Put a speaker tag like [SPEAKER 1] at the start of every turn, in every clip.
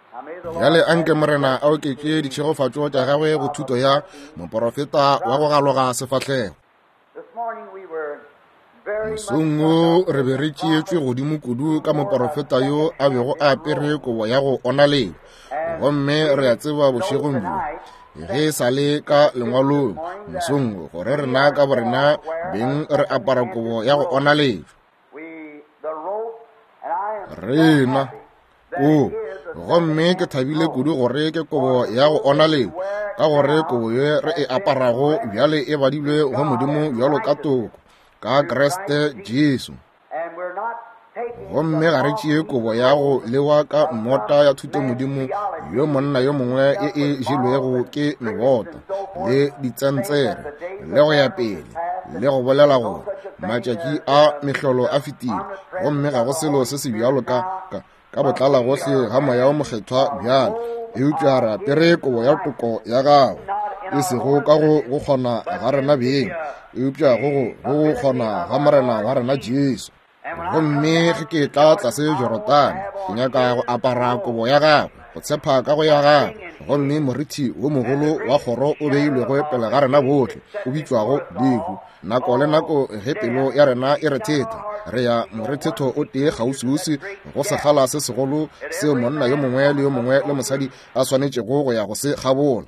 [SPEAKER 1] Yale anke morena a oketse ditšhegofatšo tša gagwe go thuto ya moprofeta wa go galoga sefatlhego. Mosong re be re tšeetšwe godimo kudu ka moprofeta yo a bego a apere kobo ya go ona leo, gomme re a tseba bošegong bjo ge sa le ka lengwalong mosong gore rena ka borena beng re apara kobo ya go ona leo. Rena gomme ke thabile kudu gore ke kobo ya go ona leo, ka gore kobo ye re e aparago bjale e badilwe go modimo bjalo ka toko ka Kriste Jesu. Gomme ga re tšee kobo ya go lewa ka mmota ya thuto modimo yo monna yo mongwe e jelwego ke mebota le ditsentsere le go ya pele le go bolela gore matšatši a mehlolo a fetile, gomme ga go selo se se bjalo ka botlala gohle ga moya o mokgethwa bjale eupša re apere kobo ya toko ya gago e sego ka go kgona ga rena beng eupša go kgona ga morena wa rena Jesu. Gomme ge ke tla tlase Jorodane ke nyaka go apara kobo ya gago go tshepa ka go ya gago, gomme morithi wo mogolo wa kgoro o beilwego pele ga rena botlhe o bitšwago Lehu. Nako le nako ge pelo ya rena e re theta re ya morethetho o tee kgauseusi go segala se segolo seo monna yo mongwe le yo mongwe le mosadi a swanetšego go ya go se gabola.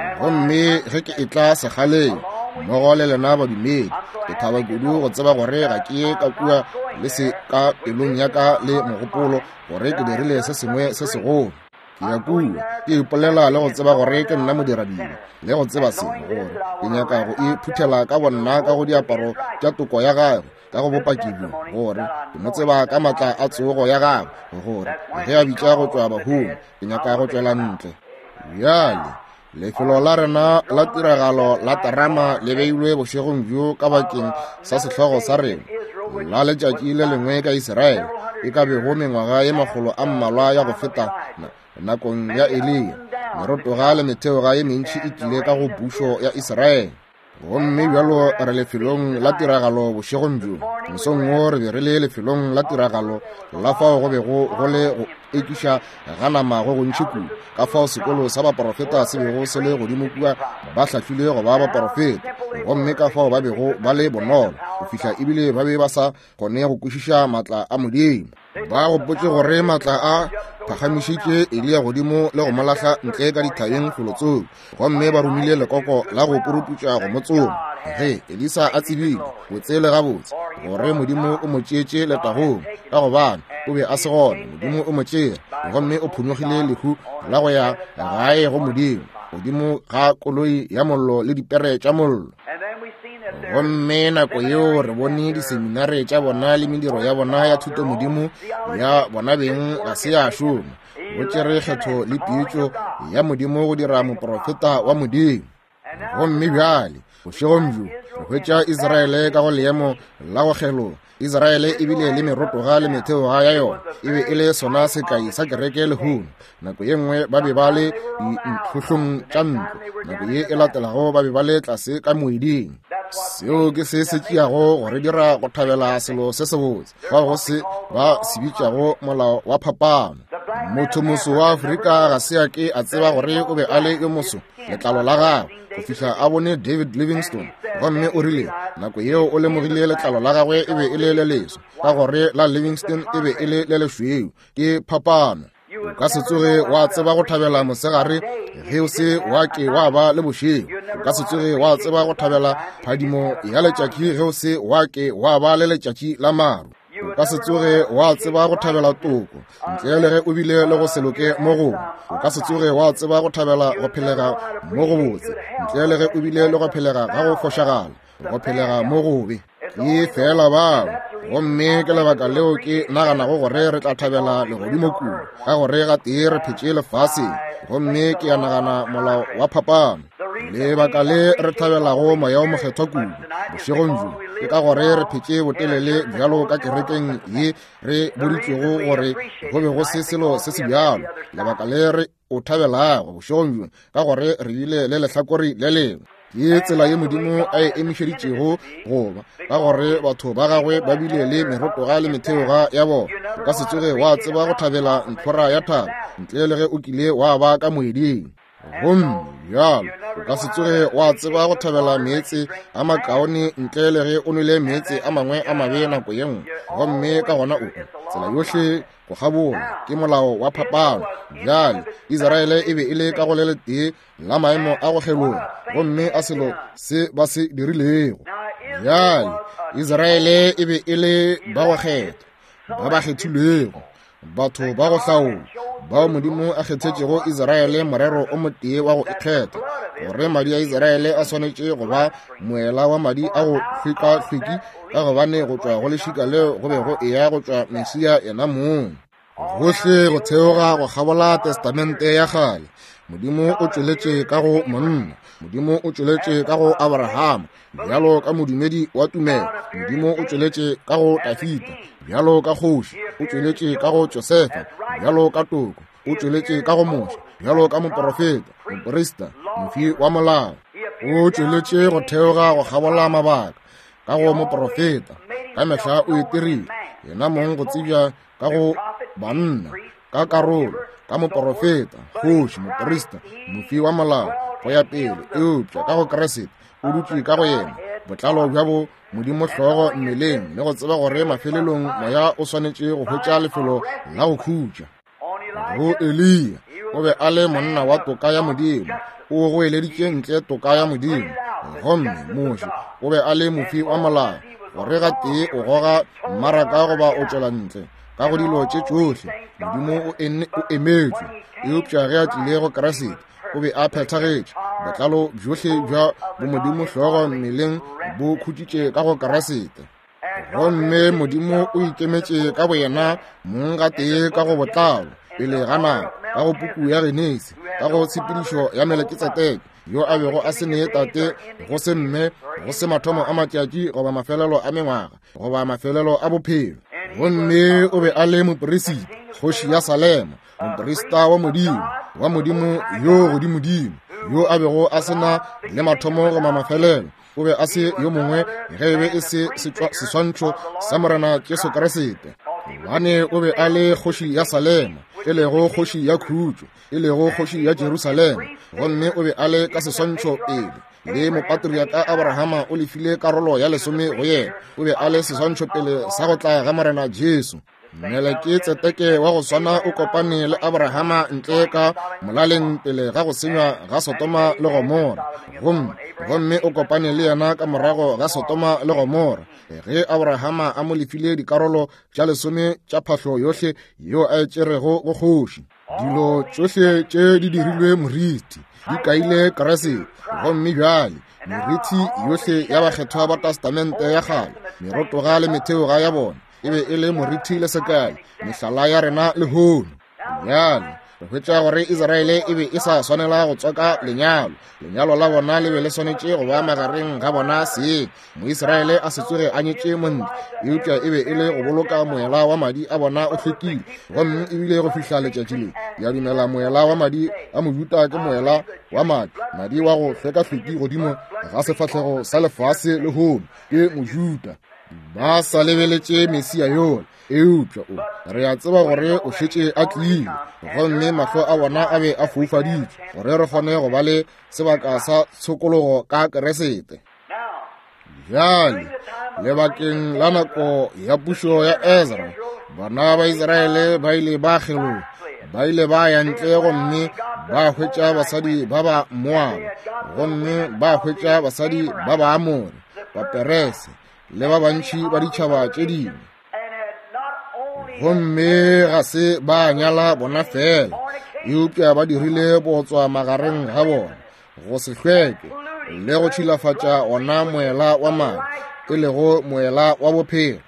[SPEAKER 1] Gomme ge ke etla segaleng mmogo le lena badumedi ke thaba kudu go tseba gore ga ke ye ka kua le se ka pelong ya ka le mogopolo gore ke dirile se sengwe se segolo. Ke ya kua ke ipolela le go tseba gore ke nna modiradilo le go tseba sengwe gore ke nyaka go iphuthela ka bonna ka go diaparo tša toko ya gago ka go bopaki bjo gore ke mo tseba ka matla a tsogo ya gago gore ge a bitša go tšwa bahong ke nyaka go tšwela ntle. Bjale lefelo la rena la tiragalo la Tarama le beilwe bošegong bjo ka bakeng sa sehlogo sa rena la letšatši le lengwe ka Israele e ka bego mengwaga ye magolo a mmalwa ya go feta nakong ya Elia. Merotoga le metheoga ye mentši e tlile ka go pušo ya Israele. Gomme bjalo re lefelong la tiragalo bošegong bjo mosong o re be re le lefelong la tiragalo la fao go bego go le go ekiša ga nama go gontši kudu ka fao sekolo sa baprofeta se bego se le godimo kua ba hlahlile go ba baprofeta, gomme ka fao ba bego ba le bonolo go fihla ebile ba be ba sa kgone go kwešiša matla a modimo. Ba gopotše gore matla a phagamišitše Elia godimo le go molahla ntle ka dithabeng kgolotsong, gomme ba romile lekoko la go puruputša go motsong. Ge Elisa a tsebile botse le gabotse gore modimo o mo tšeetše letagong ka gobane o be a se gona, modimo o mo tšea gomme o phunogile lehu la go ya gae go modimo godimo ga koloi ya mollo le dipere tša mollo. Gomme nako yeo re bone diseminare tša bona le mediro ya bona ya thuto modimo ya bona beng ga se ya šoma, go tšere kgetho le pietšo ya modimo go dira moprofeta wa modimo. Gomme bjale bošegong bjo re hwetša Israele ka go leemo la go kgeloga. Israele e bile le merotoga le metheoga ya yona e be e le sona sekai sa kereke lehono. Nako ye nngwe ba be ba le ditlhohlong tša ntlo, nako ye e latelago ba be ba le tlase ka moeding. Seo ke se se tšeago gore dira go thabela selo se sebotse fa go se ba se bitšago molao wa phapano. Motho moso wa Afrika ga se a ke a tseba gore o be a le yo moso letlalo la gagwe go fihla a bone David Livingstone, gomme o rile nako yeo o lemogile letlalo la gagwe e be e le le leso ka gore la Livingstone e be e le le lesweu ke phapano. O ka se tsoge wa tseba go thabela mosegare ge o se wa ke wa ba le bošego. O ka se tsoge wa tseba go thabela phadimo ya letšatši ge o se wa ke wa ba le letšatši la maru. O ka se tsoge wa tseba go thabela toko ntle le ge o bile le go seloke mo gongwe. O ka se tsoge wa tseba go thabela go phelega mo go botse ntle le ge o bile le go phelega ga go fošagala go phelega mo gobe. Ke fela bao gomme ke lebaka leo ke naganago gore re tla thabela legodimo kudu ka gore ga tee re phetše lefase, gomme ke ya nagana molao wa phapano. Lebaka le re thabelago moya o mokgethwa kudu bošegong bjo ke ka gore re phetše botelele bjalo ka kerekeng ye re boditšwego gore go be go se selo se se bjalo. Lebaka le re o thabelago bošegong bjo ka gore re ile le lehlakore le lengwe. Ke tsela ye modimo a e emišeditšego goba ka gore batho ba gagwe ba bile le merotoga le metheoga ya bona. O ka se tsoge wa tseba go thabela ntlhora ya thaba ntle le ge o kile wa ba ka moeding. Gomme bjalo o ka se tsoge wa tseba go thabela meetse a makaone ntle le ge o nwele meetse a mangwe a mabe nako ye nngwe. Gomme ka gona o tsela yohle go gabola ke molao wa phapano. Bjale Israele e be e le ka go le tee la maemo a go gelola gomme a selo se ba se dirilego. Bjale Israele e be e le ba go kgetha ba ba kgethilwego, batho ba go hlaola bao Modimo a kgethetšego Israele morero o motee wa go ikgetha gore madi a Israele a swanetše go ba moela wa madi a go hlweka-hlweki ka gobane go tšwa go lešika leo go be go eya go tšwa Mesia yena mong. Gohle go theoga go gabola testamente ya kgale, Modimo o tšweletše ka go monna, Modimo o tšweletše ka go Abrahama bjalo ka modumedi wa tumelo, Modimo o tšweletše ka go Dafita bjalo ka kgoši, o tšweletše ka go Josefa bjalo ka toko, o tšweletše ka go Mose bjalo ka moprofeta, moprista, mofi wa molao, o tšweletše go theoga go gabola mabaka ka go moprofeta ka mehla o itirile yena mong go tsebja ka go banna ka karolo ka moprofeta, kgoši, moprista, mofi wa molao go ya pele eupša ka go Kriste o dutše ka go yena botlalo bja bo Modimo hlogo mmeleng le go tseba gore mafelelong moya o swanetše go hwetša lefelo la go khutša. Go Elia o be a le monna wa toka ya Modimo, o go eleditše ntle toka ya Modimo. Gomme Mose o be a le mofi wa molao gore ga tee o goga mmaraka goba o tšwela ntle ka go dilo tše tšohle. Modimo o emetšwe eupša ge a tlile go Kriste o be a phethagetše botlalo bjohle bja bo Modimo hlogo mmeleng bo khutšitše ka go Kriste. Gomme Modimo o ikemetše ka boyena mong ga tee ka go botlalo pele ga nako ka go puku ya Genese ka go tshepedišo ya Melekitsedeke yo a bego a se nee tate go se mme go se mathomo a matšatši goba mafelelo a mengwaga goba mafelelo a bophelo. Gomme o be a le moperesiti, kgoši ya Salema, moprista wa Modimo yo godimodimo yo a bego a sena le mathomo goba mafelelo. O be a se yo mongwe ge e be e se seswantšho sa morena Jesu Kriste. Gobane o be a le kgoši ya Salema, e lego kgoši ya khutšo, e lego kgoši ya Jerusalema. Gomme o be a le ka seswantšho pele le mopatriaka Abrahama o lefile karolo ya 10 go yena. O be a le seswantšho pele sa go tla ga morena Jesu. Melekitsedeke wa go swana o kopane le Abrahama ntle ka molaleng pele ga go senywa ga Sotoma le Gomora. Gomme o kopane le yena ka morago ga Sotoma le Gomora ge Abrahama a mo lefile dikarolo tša 10 tša phahlo yohle yo a tšerego go kgoši. Dilo tšohle tše di dirilwe moriti di kaile Kriste. Gomme bjale meriti yohle ya bakgethwa ba testamente ya kgale, merotoga le metheoga ya bona e be e le moriti le sekai, mehlala ya rena le hono. Bjale re hwetša gore Israele e be e sa swanela go tswaka lenyalo la bona le be le swanetše go ba magareng ga bona seeng. Moisraele a se tsoge a nyetše montle eupša e be e le go boloka moela wa madi a bona o hlwekile. Gomme ebile go fihla letšatši le ya dumela moela wa madi a Mojuta ke moela wa madi wa go hlweka-hlweki godimo ga sefahlego sa lefase le hono ke Mojuta. Ba sa lebeletše Mesia yola eupša re a tseba gore o šetše a tlile. Gomme mahlo a bona a be a foufaditše gore re kgone go ba le sebaka sa tshokologo ka Kriste. Bjale lebakeng la nako ya pušo ya Ezra, bana ba Israele ba ile ba kgelola, ba ile ba ya ntle gomme ba hwetša basadi ba ba Moab, gomme ba hwetša basadi ba ba Amori, ba Perese le ba bantši ba ditšhaba tše dingwe. Gomme ga se ba nyala bona fela eupša ba dirile botswa magareng ga bona go se hlweke le go tšhilafatša ona moela wa madi e lego moela wa bophelo.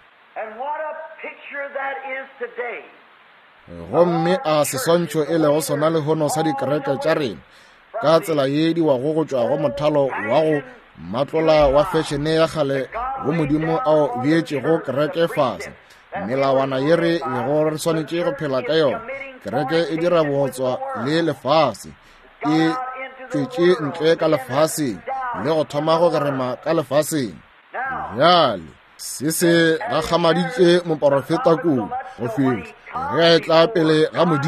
[SPEAKER 1] Gomme a seswantšho e lego sona le hono sa dikereke tša rena ka tsela ye di wago go tšwa go mothalo wa go matlola wa fešene ya kgale go Modimo ao beetšego kereke fase. Melawana ye re bego re swanetše go phela ka yona, kereke e dira botswa le lefase, e tšwetše ntle ka lefaseng le go thoma go gerema ka lefaseng. Bjale se se gakgamaditše moprofeta kudu go fihla ge a tla pele ga Modimo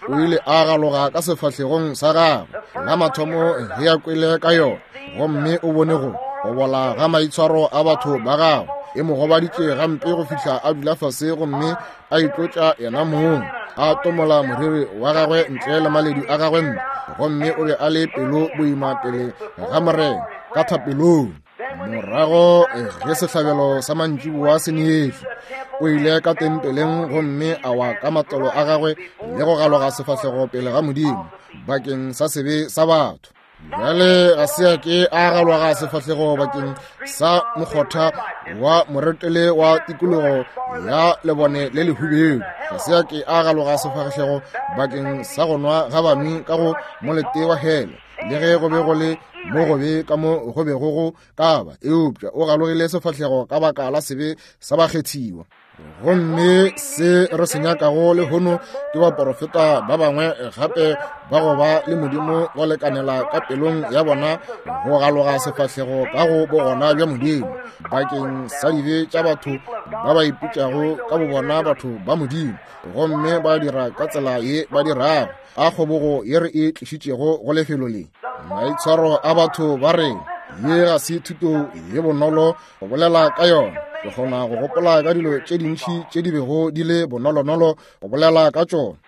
[SPEAKER 1] o ile a galoga ka sefatlhegong sa gagwe la mathomo ge ya kwele ka yona gomme o bone go bola ga maitshwaro a batho ba gagwe e mo gobaditše gampe go fihla a dula fase gomme a itlotša yena mong a tomola moriri wa gagwe ntle le maledi a gagwe mme gomme o be a le pelo boima pele ga morena ka thapelong morago ge sehlabelo sa mantšiboa se neetswe o ile ka tempeleng gomme a wa ka matlolo a gagwe le go galoga sefahlego pele ga Modimo bakeng sa sebe sa batho. Jale ga se ke a galoga sefahlego bakeng sa mokgotha wa moretele wa tikologo ya lebone le lehubedu. Ga se ke a galoga sefahlego bakeng sa go nwa ga banwi ka go molete wa hele le ge go be go le mo gobe ka mo go be go kaba eupša o galogile sefahlego ka baka la sebe sa bakgethiwa. Gomme se re se nyakago le hono ke ba profeta ba bangwe gape ba go ba le Modimo go lekanela ka pelong ya bona go galoga sefahlego ka go bogona bja Modimo bakeng sa dibe tša batho ba ba iputšago ka bobona batho ba Modimo gomme ba dira ka tsela ye ba dirago a kgobogo ye re e tlišitšego go lefelo le. Maitshwaro a batho ba re ye ga se thuto ye bonolo go bolela ka yona ke kgona go gopola ka dilo tše dintšhi tše di bego di le bonolonolo go bolela ka tšona.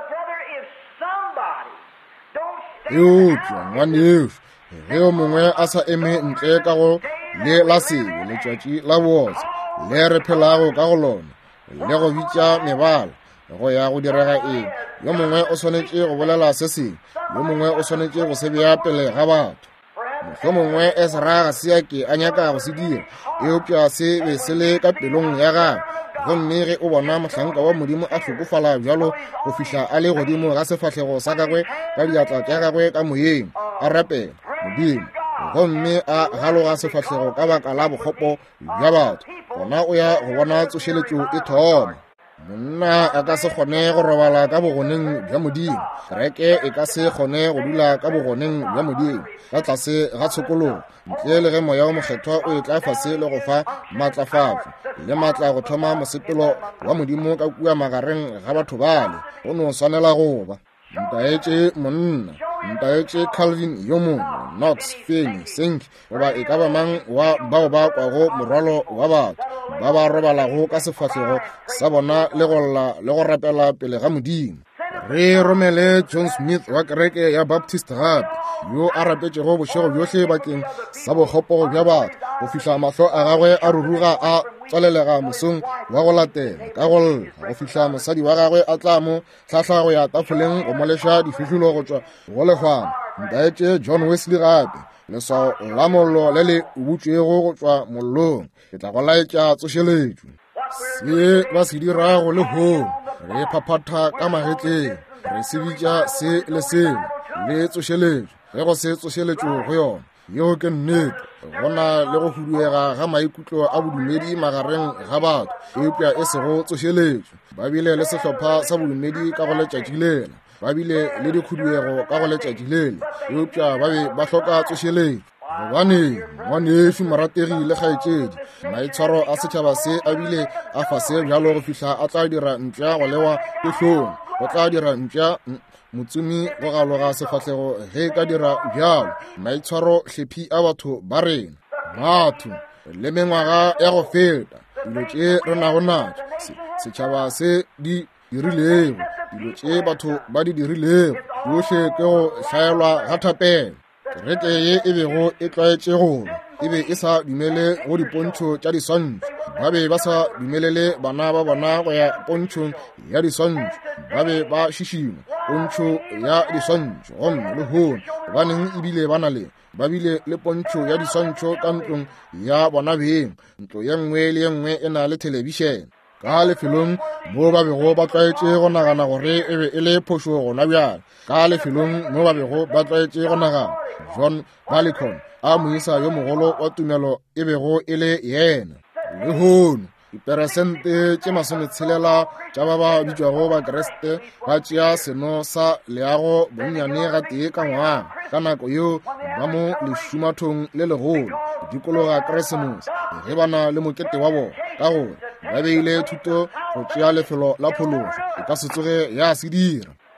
[SPEAKER 1] Eupša ngwaneso ge o mongwe a sa eme ntle ka go le la sebe letšatši la botse le re phelago ka go lona le go bitša mebala go ya go direga eng yo mongwe o swanetše go bolela se sengwe yo mongwe o swanetše go se bea pele ga batho. Mohlomongwe mongwe Ezra ga se ke a nyaka go se dira eupša se be se le ka pelong ya gagwe gomme ge o bona mohlanka wa Modimo a hlokofala bjalo go fihla a le godimo ga sefahlego sa gagwe ka diatla tša gagwe ka moyeng a rapela Modimo gomme a galoga sefahlego ka baka la bokgopo bja batho gona o ya go bona tsošeletšo e thoma. Monna a ka se kgone go robala ka bogoneng bja Modimo, kereke e ka se kgone go dula ka bogoneng bja Modimo ka tlase ga tshokologo ntle le ge moya wa mokgethwa o e tla fase le go fa maatlafatso le maatla go thoma mosepelo wa Modimo ka kua magareng ga batho bale go no swanela go ba. Ntaetše monna ntaetše Calvin yo mongwe Knox Fanny Senk goba e ka ba mang wa bao ba kwago morwalo wa batho ba ba robalago ka sefahlego sa bona le go rapela pele ga Modimo. Re romele John Smith wa kereke ya Baptist gape yo a rapetšego bošego bjohle bakeng sa bokgopo bja batho go fihla mahlo a gagwe a ruruga a tswalelega mosong wa go latela ka go lla go fihla mosadi wa gagwe a tla mo tlhahla go ya tafoleng go moleša difihlolo go tšwa go legwana. Ntaetše John Wesley gape leswao la mollo le le butšego go tšwa mollong ke tla go laetša tsošeletšo se ba se dirago le hono re phaphatha ka magetleng re se bitša se le selo le tsošeletšo ge go se tsošeletšo go yona yeo ke nnete go na le go huduega ga maikutlo a bodumedi magareng ga batho eupša e sego tsošeletšo ba bile le sehlopha sa bodumedi ka go letšatši lela ba bile le dikhuduego ka go letšatši lele eupša ba be ba hloka tsošeletšo gobane ngwaneso morategi le kgaetšedi maitshwaro a setšhaba se a bile a fase bjalo go fihla a tla dira mpša go lewa kehlong go tla dira mpša motsumi go galoga sefahlego ge ka dira bjalo maitshwaro hlephi a batho ba rena batho le mengwaga ya go feta dilo tše re nago natšo setšhaba se di dirilego dilo tše batho ba di dirilego yohle ke go hlaelwa ga thapelo. Kereke ye e bego e tlwaetše gore e be e sa dumele go dipontšho tša diswantšho ba be ba sa dumelele bana ba bona go ya pontšhong ya diswantšho ba be ba šišima pontšho ya diswantšho gomme le hono gobaneng ebile ba bile le pontšho ya diswantšho ka ntlong ya bona beng ntlo ye nngwe le ye nngwe e na le telebišene ka lefelong mo ba bego ba tlwaetše go nagana gore e be e le phošo gona bjale ka lefelong mo ba bego ba tlwaetše go nagana John Barleycorn a moisa yo mogolo wa tumelo e bego e le yena le hono diperesente tše 60 tša ba ba bitšwago ba Kreste ba tšea seno sa leago bonnyane ga tee ka ngwaga ka nako yeo ba mo lešumathong le legolo dikologa Keresemose ge ba na le mokete wa bona ka gore ba beile thuto go tšea lefelo la phološo e ka se tsoge ya se dira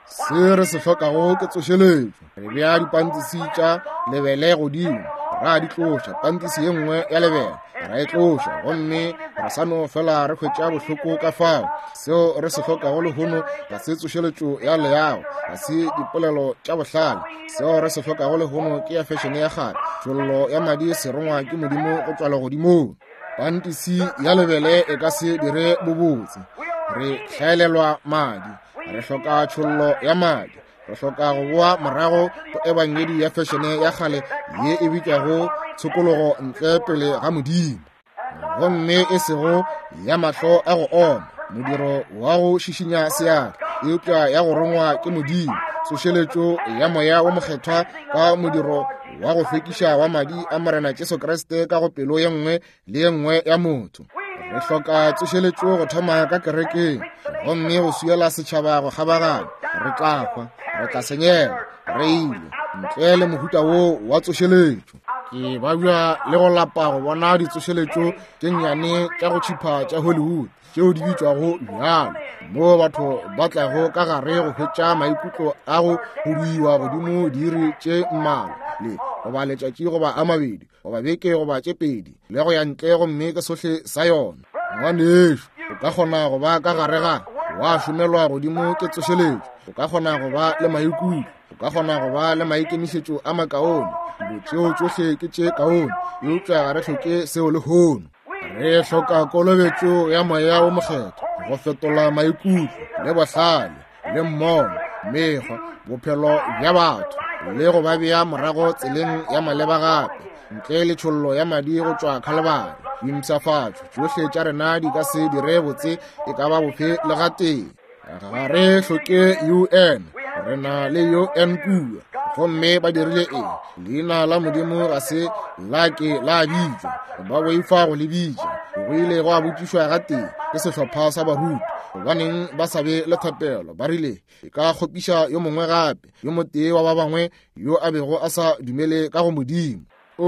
[SPEAKER 1] se re se hlokago ke tsošeletšo. Re bea dipantisi tša lebele godimo, ra di tloša, pantisi ye nngwe ya lebele ra e tloša, gomme re sa no fela re hwetša bohloko ka fao. Seo re se hlokago lehono ga se tsošeletšo ya leago, ga se dipolelo tša bohlale. Seo re se hlokago lehono ke ya fešene ya kgale, tšhollo ya madi se rongwa ke Modimo go tšwa legodimong. Pantisi ya lebele e ka se dire bobotse. Re hlaelelwa madi, re hloka tšhollo ya madi, re hloka go boa morago go ebangedi ya fešene ya kgale ye e bitšago tshokologo ntle pele ga Modimo, gomme e sego ya mahlo a go oma. Modiro wa go šišinya seatla eupša ya go rongwa ke Modimo. Tsošeletšo ya moya wa mokgethwa ka modiro wa go hlwekiša wa madi a Morena Jesu Kriste ka go pelo ye nngwe le ye nngwe ya motho. Re hloka tsošeletšo go thoma ka kerekeng, gomme go suela setšhaba go kgabagana. Re tla hwa, re tla senyega, re ile ntle le mohuta wo wa tsošeletšo. Ke babja le go lapa go bona ditsošeletšo tše nnyane tša go tšhipha tša Hollywood tšeo di bitšwago bjalo, mo batho ba tlago ka gare go hwetša maikutlo a go ruiwa godimo diiri tše mmalwa le goba letšatši goba a mabedi goba beke goba tše pedi le go ya ntle gomme ke sohle sa yona. Ngwanešo, o ka kgona go ba ka gare ga wa šomelwa godimo ke tsošeletšo, o ka kgona go ba le maikutlo, o ka kgona go ba le maikemišetšo a makaone. Dilo tšeo tšohle ke tše kaone, eupša ga re hloke seo le hono. Re hloka kolobetšo ya moya o mokgetho go fetola maikutlo le bohlale le mmono, mekgwa, bophelo bja batho le go ba bea morago tseleng ya maleba gape, ntle le tšhollo ya madi go tšwa kgalebane. Dimpšhafatšo tšohle tša rena di ka se dire botse e ka ba bofe le ga teng. Ga re hloke UN, re na le UN kua, gomme ba dirile eng? Leina la Modimo ga se la ke la bitšwa, ba boifa go le bitša. Go ile go a botšišwa ga teng ke sehlopha sa baruti, gobaneng ba sa be le thapelo. Ba rile e ka kgopiša yo mongwe gape, yo motee wa ba bangwe yo a bego a sa dumele ka go Modimo.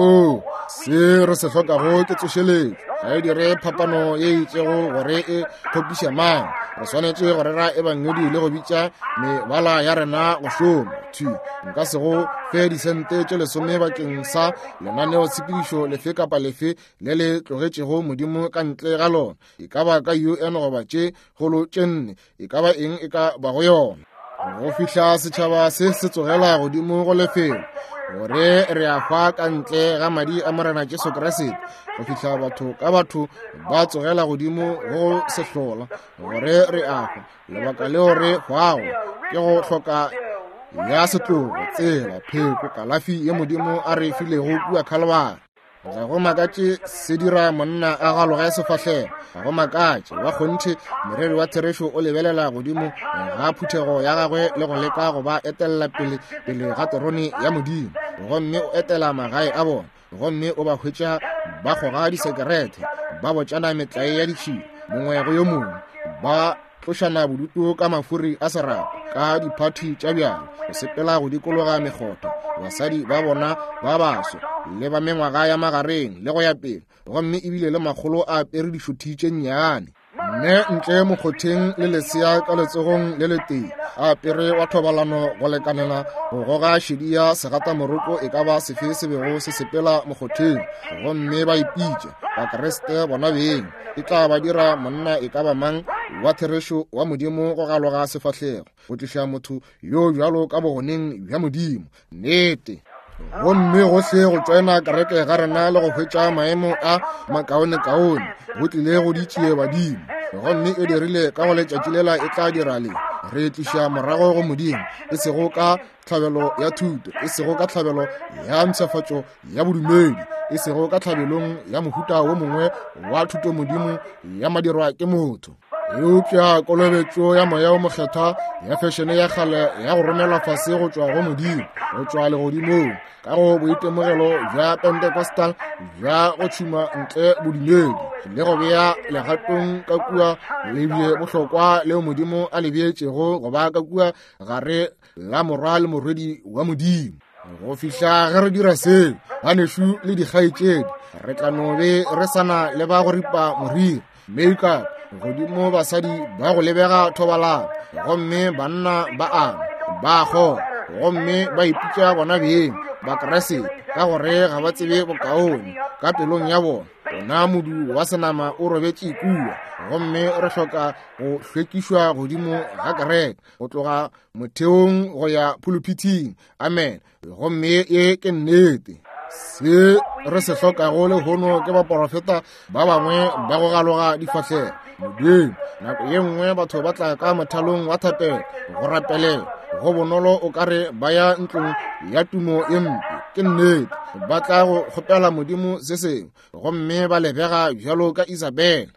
[SPEAKER 1] Se re se hlokago ke tsošeletšo, ga e dire phapano ye itšego gore e kgopiša mang. Re swanetše go rera ebangedi le go bitša mebala ya rena go šoma. Nka se go fe disente tše 10 bakeng sa lenaneo tshepedišo lefe kapa lefe le le tlogetšego Modimo ka ntle ga lona, e ka ba ka UN goba tše kgolo tše 4, e ka ba eng e ka ba go yona. Go fihla setšhaba se se tsogela godimo go lefelo, gore re a hwa ka ntle ga madi a Morena Jesu Kriste. Go fihla batho ka batho ba tsogela godimo go sehlola, gore re a hwa. Lebaka leo re hwago ke go hloka ya setlogo, tsela, pheko, kalafi ye Modimo a re filego kua Kgalebane. Ga go makatše se dira monna a galoga sefahlego, ga go makatše wa kgonthe moreri wa therešo o lebelela godimo ga phuthego ya gagwe le go leka go ba etelela pele ga terone ya Modimo, gomme o etela magae a bona, gomme o ba hwetša ba goga disekerete, ba botšana metlae ya ditšhila mongwe go yo mongwe, ba tlošana bodutu ka mafuri a serapa ka diphathi tša bjalo, go sepela go dikologa megota. Basadi ba bona ba baso le ba mengwaga ya magareng le go ya pele, gomme ebile le magolo a apere dikhuthi tše nnyane. Mme ntle mokgotheng le lesea ka letsogong le leteng a apere wa thobalano go lekanela go goga šedi ya segatamoroko, e ka ba sefe se bego se sepela mokgotheng, gomme ba ipitša Bakreste bona beng. E tla ba dira monna e ka ba mang wa therešo wa Modimo go galoga sefahlego, go tliša motho yo bjalo ka bogoneng bja Modimo. Nnete gomme gohle go tsena kereke ga rena le go hwetša maemo a makaone-kaone go tlile go ditšie badimo, gomme e dirile ka go letšatši lela e tla dira le re tliša morago go Modimo, e sego ka tlhabelo ya thuto, e sego ka tlhabelo ya mpšhafatšo ya bodumedi, e sego ka tlhabelong ya mohuta wo mongwe wa thuto Modimo ya madirwa ke motho. Eupša kolobetšo ya moya o mokgethwa ya fešene ya kgale ya go romelwa fase go tšwa go Modimo, go tšwa legodimong ka go boitemogelo bja Pentecostal bja go tšhuma ntle bodumedi le go bea legatong ka kua lebje bohlokwa leo Modimo a le beetšego go ba ka kua gare la morwa le morwedi wa Modimo. Go fihla ge re dira seo, banešo le dikgaetšedi, re tla no be re sana le ba go ripa moriri makeup godimo basadi ba go lebega thobalano, gomme banna ba ana ba go gomme ba ipitša bona beng ba krese ka gore ga ba tsebe bokaone ka pelong ya bona. Ona modu wa senama o robetse kua gomme re hloka go hlwekišwa godimo ga kereke go tloga motheong go ya pulpiting. Amen. Gomme e ke nnete. Se re se hlokago le hono ke baprofeta ba bangwe ba go galoga difahlego. Modimo nako ye nngwe batho ba tla ka mothalong wa thapelo go rapele go bonolo o kare ba ya ntlong ya tumo e mpe. Ke nnete ba tla go kgopela modimo se sengwe gomme ba lebega bjalo ka Isabela.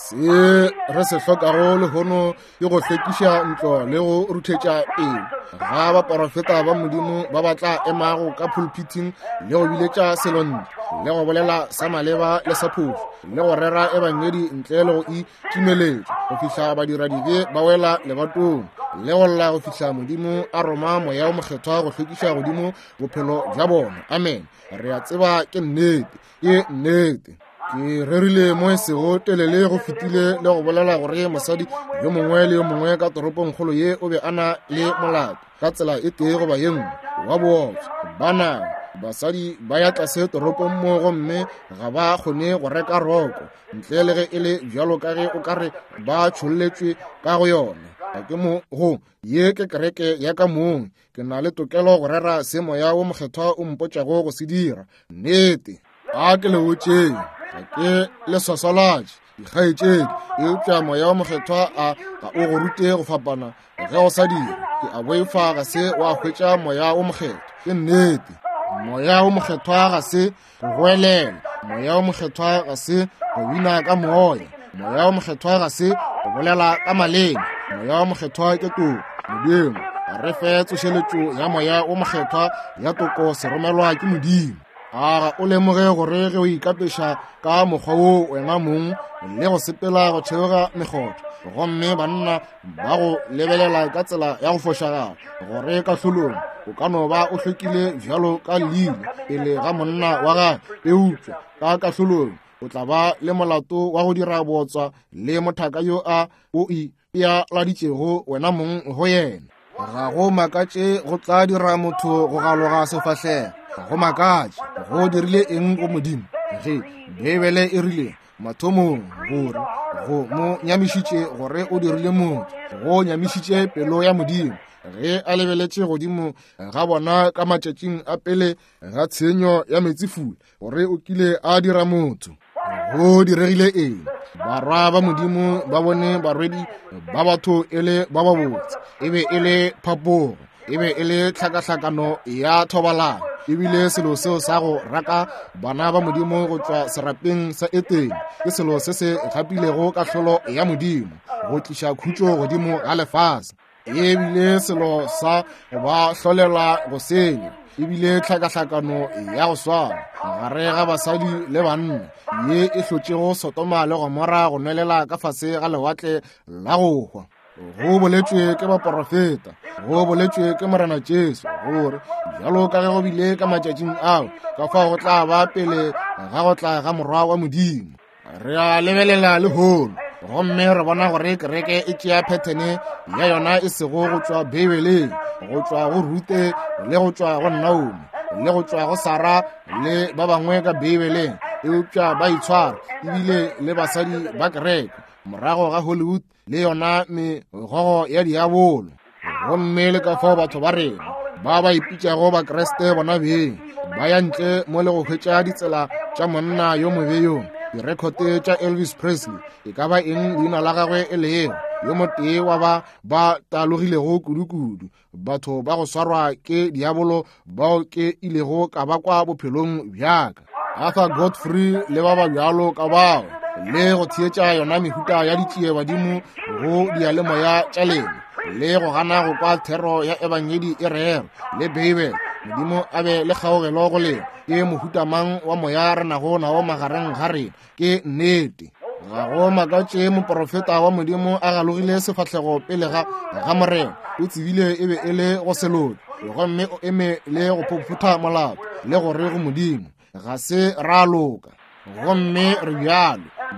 [SPEAKER 1] Se re se hlokago le hono ke go hlwekiša ntlo le go ruthetša pele ga baprofeta ba modimo ba batla emago ka pulpiting le go biletša selontle le go bolela sa maleba le sa phofu le go rera ebangedi ntle le go itimeletša go fihla badiradibe ba wela lebatong le go lla go fihla modimo a roma moya o mokgethwa go hlwekiša godimo bophelo bja bona. Amen. Re a tseba ke nnete, ke nnete. Ke rerile mo esego telele go fitile le go bolela gore mosadi yo mongwe le yo mongwe ka toropong kgolo ye o be ana le molato ka tsela e tee goba ye nngwe wa bootso. Bana basadi ba ya tlase toropong mo gomme ga ba kgone go reka roko ntle le ge e le bjalo ka ge o kare ba tšholletswe ka go yona. Ke mo go ye ke kereke ya ka mong ke na le tokelo go rera se moya o mokgethwa o mpotšago go se dira. Nnete a ke le wotšeng ke le sosolatše dikgaetšedi eupša moya wa mokgethwa a ga o go rute go fapana ge o sa dira ke a boifa ga se wa hwetša moya o mokgethwa. Ke nnete moya o mokgethwa ga se go goelela, moya o mokgethwa ga se go bina ka moya, moya o mokgethwa ga se go bolela ka maleme, moya o mokgethwa ke toko. Modimo a re fe tsošeletšo ya moya o mokgethwa ya toko seromelwa ke Modimo. Aga o lemoge gore ge o ikapeša ka mokgwa wo wena mong le go sepela go theoga mekgotho gomme banna ba go lebelela ka tsela ya go fošaga gore ka hlolong o ka no ba o hlwekile bjalo ka leile pele ga monna wa ga eupša ka kahlolong o tla ba le molato wa go dira botswa le mothaka yo a o ipealaditšego wena mong go yena. Ga go makatše go tla dira motho go galoga sefahlego, go makatše go dirile eng go Modimo ge Bibele e rile mathomong gore go mo nyamišitše gore o dirile motho, go nyamišitše pelo ya Modimo ge a lebeletše godimo ga bona ka matšatšing a pele ga tshenyo ya metsifula gore o kile a dira motho. Go diregile eng? Barwa ba Modimo ba bone barwedi ba batho e le ba babotse, e be e le phapogo, e be e le tlhakatlhakano ya thobalano, ebile selo seo sa go raka bana ba Modimo go tšwa serapeng sa Eteng ke selo se se gapilego kahlolo ya Modimo go tliša khutšo godimo ga lefase, ebile selo sa go ba hlolela go senya, ebile tlhakatlhakano ya go swana gare ga basadi le banna ye e hlotšego Sotoma le Gomora go nelela ka fase ga lewatle la go hwa. Go boletšwe ke baprofeta, go boletšwe ke Morena Jesu gore bjalo ka ge go bile ka matšatšing ao ka fa go tla ba pele ga go tla ga morwa wa Modimo. Re a lebelela le hono gomme re bona gore kereke e tšea phethene ya yona e sego go tšwa Bibeleng, go tšwa go Rute le go tšwa go Naomi le go tšwa go Sara le ba bangwe ka Bibeleng eupša ba itshwara ebile le basadi ba kereke morago ga Hollywood le yona megogo ya diabolo. Gomme le ka fao batho ba rena ba ipitšago bakreste bona beng ba ya ntle mo le go hwetša ditsela tša monna yo mobeyong. Direkhote tša Elvis Presley e ka ba eng leina la gagwe e le yo motee wa ba talogilego kudu-kudu, batho ba go swarwa ke diabolo bao ke ilego ka bakwa bophelong bjaka. Arthur Godfrey le ba bjalo ka bao le go thietša yona mehuta ya ditšie badimo go dialemoya tša lena le go gana go kwa thero ya ebangedi e rero le Bibele. Modimo a be le kgaogelo go lena ke mohuta mang wa moya re nago nao magareng ga rena. Ke nnete ga go makatše moprofeta wa Modimo a galogile sefahlego pele ga Morena o tsebile e be e le go selodi gomme o eme le go phophuta molato le gore go Modimo ga se ra loka gomme re bjalo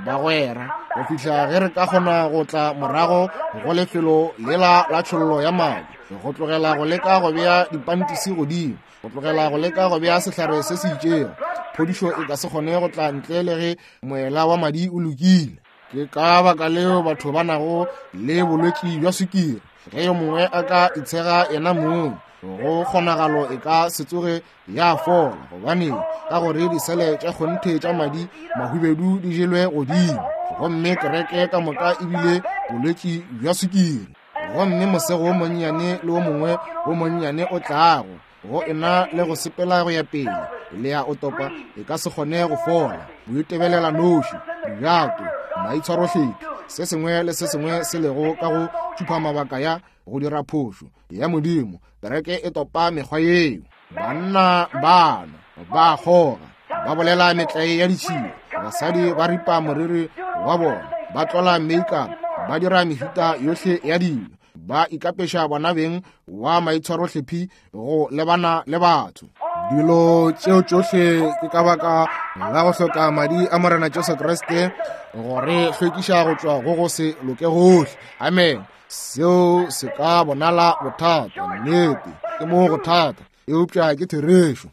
[SPEAKER 1] bagwera go fitlha ge re ka kgona go tla morago go lefelo lela la tšhollo ya madi, go tlogela go leka go bea dipantisi godimo, go tlogela go leka go bea sehlare se se itšego. Phodišo e ka se kgone go tla ntle le ge moela wa madi o lokile. Ke ka baka leo batho ba nago le bolwetši bja sukiri, ge yo mongwe a ka itshega ena mong, go kgonagalo e ka se tsoge ya fola, gobane ka gore disele tša kgonthe tša madi mahubedu di jelwe godimo. Gomme kereke ka moka ebile bolwetši bja sukiri. Gomme mosego o monnyane le o mongwe o monnyane o tlago, go ena le go sepela go ya pele le ya otopa e ka se kgone go fola. Boitebelela noši, dijato, maitshwarohledi, se sengwe le se sengwe se lego ka go tšhupa mabaka ya go dira phošo ya Modimo. Kereke e topa mekgwa yeo. Banna bana ba kgoga, ba bolela metlae ya ditšhio, basadi ba ripa moriri wa bona, ba tlola makeup, ba dira mehuta yohle ya dilo, ba ikapeša bona beng wa maitshwarohlephi go lebana le batho. Dilo tšeo tšohle ke ka baka la go hloka madi a Morena Jesu Kriste gore hlwekiša go tšwa go se loke gohle. Amen. Seo se ka bonala bothata, nnete ke mo go thata eupša ke therešo.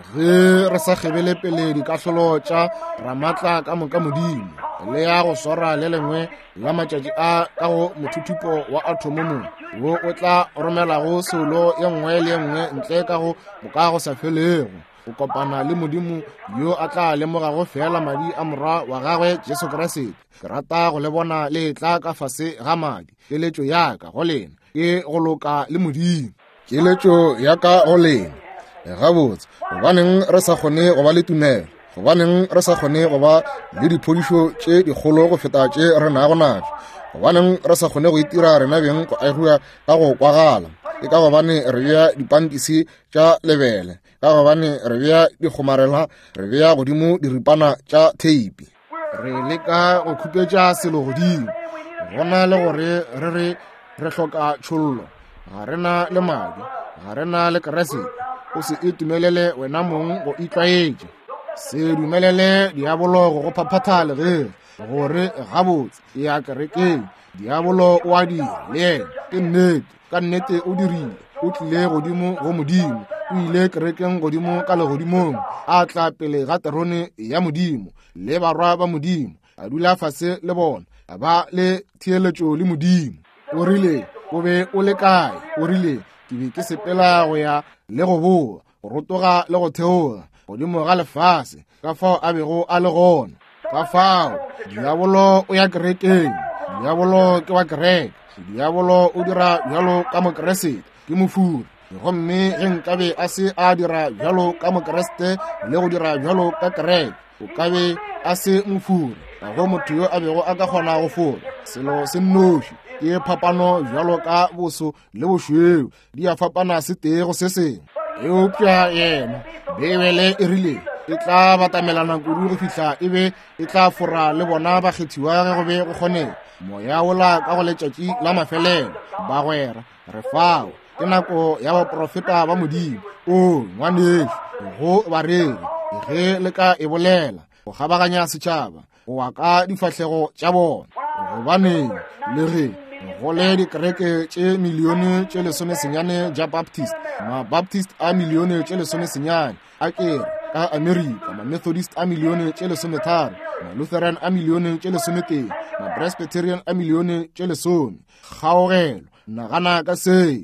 [SPEAKER 1] Ge re sa kgebele pele dikahlolo tša ramatla ka moka Modimo le ya go swara le lengwe la matšatši a ka go mothuthupo wa atomo wo o tla romelago solo ye nngwe le ye nngwe ntle ka go boka go sa felego, go kopana le Modimo yo a tla lemogago fela madi a morwa wa gagwe Jesu Kriste. Ke rata go le bona le tla ka fase ga madi. Keletšo ya ka go lena ke go loka le Modimo. Keletšo ya ka go lena gabotse, gobaneng re sa kgone go ba le tumelo, gobaneng re sa kgone go ba le diphodišo tše dikgolo go feta tše re nago natšo, gobaneng re sa kgone go itira rena beng go agiwa ka go kwagala. Ke ka gobane re bea dipantisi tša lebele, ka gobane re bea dikgomarela, re bea godimo diripana tša theipi, re leka go khupetša selo godimo. Gona le gore re hloka tšhollo, ga rena le madi, ga rena le keresete. O se itumelele wena mong go itlwaetše, se dumelele diabolo go phaphatha legere gore gabotse e ya kerekeng. Diabolo o a dira le yena, ke nnete, ka nnete o dirile, o tlile godimo go Modimo, o ile kerekeng godimo ka legodimong, a tla pele ga terone ya Modimo le barwa ba Modimo, a dula fase le bona, a ba le theeletšo le Modimo. O rile o be o le kae? O rile ke be ke sepela go ya le go boa, go rotoga le go theoga godimo ga lefase, ka fao a bego a le gona. Ka fao diabolo o ya kerekeng, diabolo ke wa kereke, diabolo o dira bjalo ka mokeresete ke mofuri. Gomme ge nkabe a se a dira bjalo ka mokeresete le go dira bjalo ka kereke, o kabe a se mofuri. Ga go motho yo a bego a ka kgona go fora. Selo se nnoši ke phapano bjalo ka boso le bošweu, di a fapana se tego se sengwe. Eupša yena Bebele e rile e tla batamelana kudu go fihla e be e tla fora le bona bakgethiwa ge go be go kgonega. Moya ola ka go letšatši la mafelelo, bagwera re fao ke nako ya baprofeta ba Modimo. O ngwanešo go bareri ge le ka e bolela go kgabaganya setšhaba go wa ka difahlego tša bona, gobaneng le ge go le dikereke tše milione tše 19 ja Baptist, ma-Baptist a milione tše 19 a kere ka Amerika, ma-Methodist a milione tše 13, ma-Lutheran a milione tše 11, ma-Presbyterian a milione tše 10. Kgaogelo nagana ka se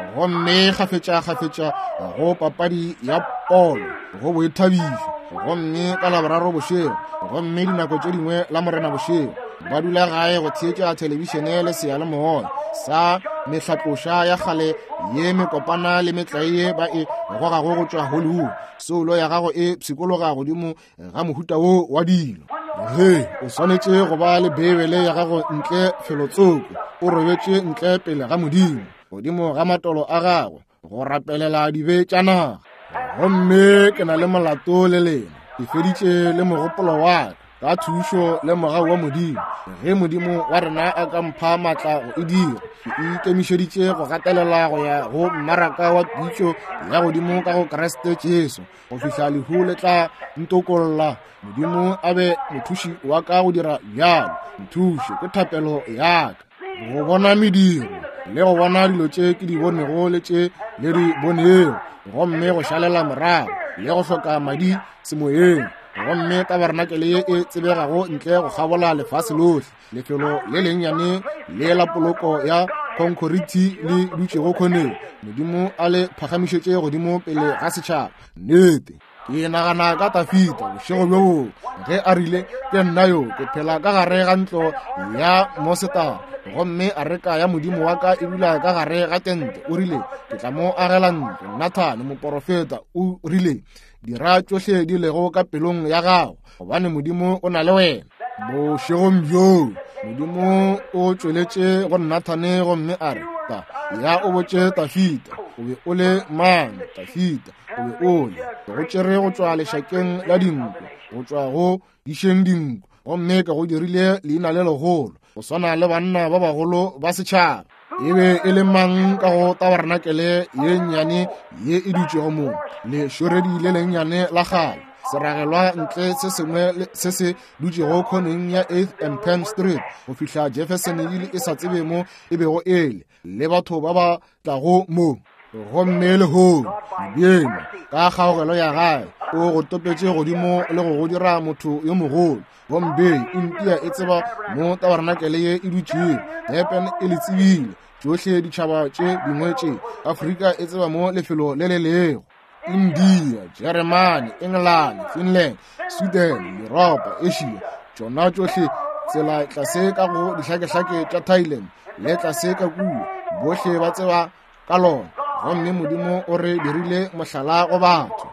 [SPEAKER 1] gomme gafetša go papadi ya polo go boithabišo, gomme ka laboraro bošego, gomme dinako tše dingwe la morena bošego ba dula gae go theetša telebišene le seyalemoya sa mehlatloša ya kgale ye mekopana le metlae ba e gogago go tšwa Hollywood. Solo ya gago e pshikologa godimo ga mohuta wo wa dilo. He, o swanetše go ba le Bebele ya gago ntle felotsoko, o robetše ntle pele ga Modimo, godimo ga matolo a gagwe, go rapelela dibe tša naga. Gomme ke na le molato le lena, ke feditše le mogopolo wa ka, ka thušo le mogau wa modimo ge modimo wa rena a ka mpha maatla go e dira ke ikemišeditše go gatelela go ya go mmaraka wa pitšo ya godimo ka go Kriste Jesu go fihla lehu le tla ntokolola modimo a be mothuši wa ka go dira bjalo mothuši ke thapelo ya ka go bona mediro le go bona dilo tše ke di bonego le tše le di bonego gomme go šalela morago le go hloka madi semoyeng gomme tabernakel ye e tsebegago ntle go gabola lefase lohle lefelo le lennyane le la poloko ya konkoriti le dutšego kgoneng modimo a le phagamišetše godimo pele ga setšhaba nnete ke nagana ka Dafita bošego bjoo ge a rile ke nna yo ke phela ka gare ga ntlo ya mosetara gomme a reka ya modimo wa ka e dula ka gare ga tente o rile ke tla mo agela ntlo. Nathane moprofeta o rile dira tšohle di lego ka pelong ya gago gobane modimo o na le wena. Bošegong bjoo modimo o tšweletše go Nathane gomme a re ya o botše Dafita o be o le mang Dafita o be o le go tšere go tšwa lešakeng la dinku go tšwa go dišeng dinku gomme ka go dirile leina le legolo go swana le banna ba bagolo ba setšhaba e be e le mang ka go tabernakele ye nnyane ye e dutšego moo lešoredi le lennyane la gale seragelwa ntle se sengwe se se dutšego khoneng ya 8th and Penn Street go fihla Jeffersonville e sa tsebe mo e bego ele le batho ba ba tlago moo gomme le ho bjeno ka kgaogelo ya gae o go topetše godimo le go dira motho yo mogolo gomme India e tseba mo tabernakele ye e dutšego Durban e le tsebile tšohle ditšhaba tše dingwe tše Afrika e tseba mo lefelo le le lego India, Germany, England, Finland, Sweden, Europa, Asia tšona tšohle tsela tlase ka go dihlakehlake tša Thailand le tlase ka kuo bohle ba tseba ka lona gomme modimo o re dirile mohlala go batho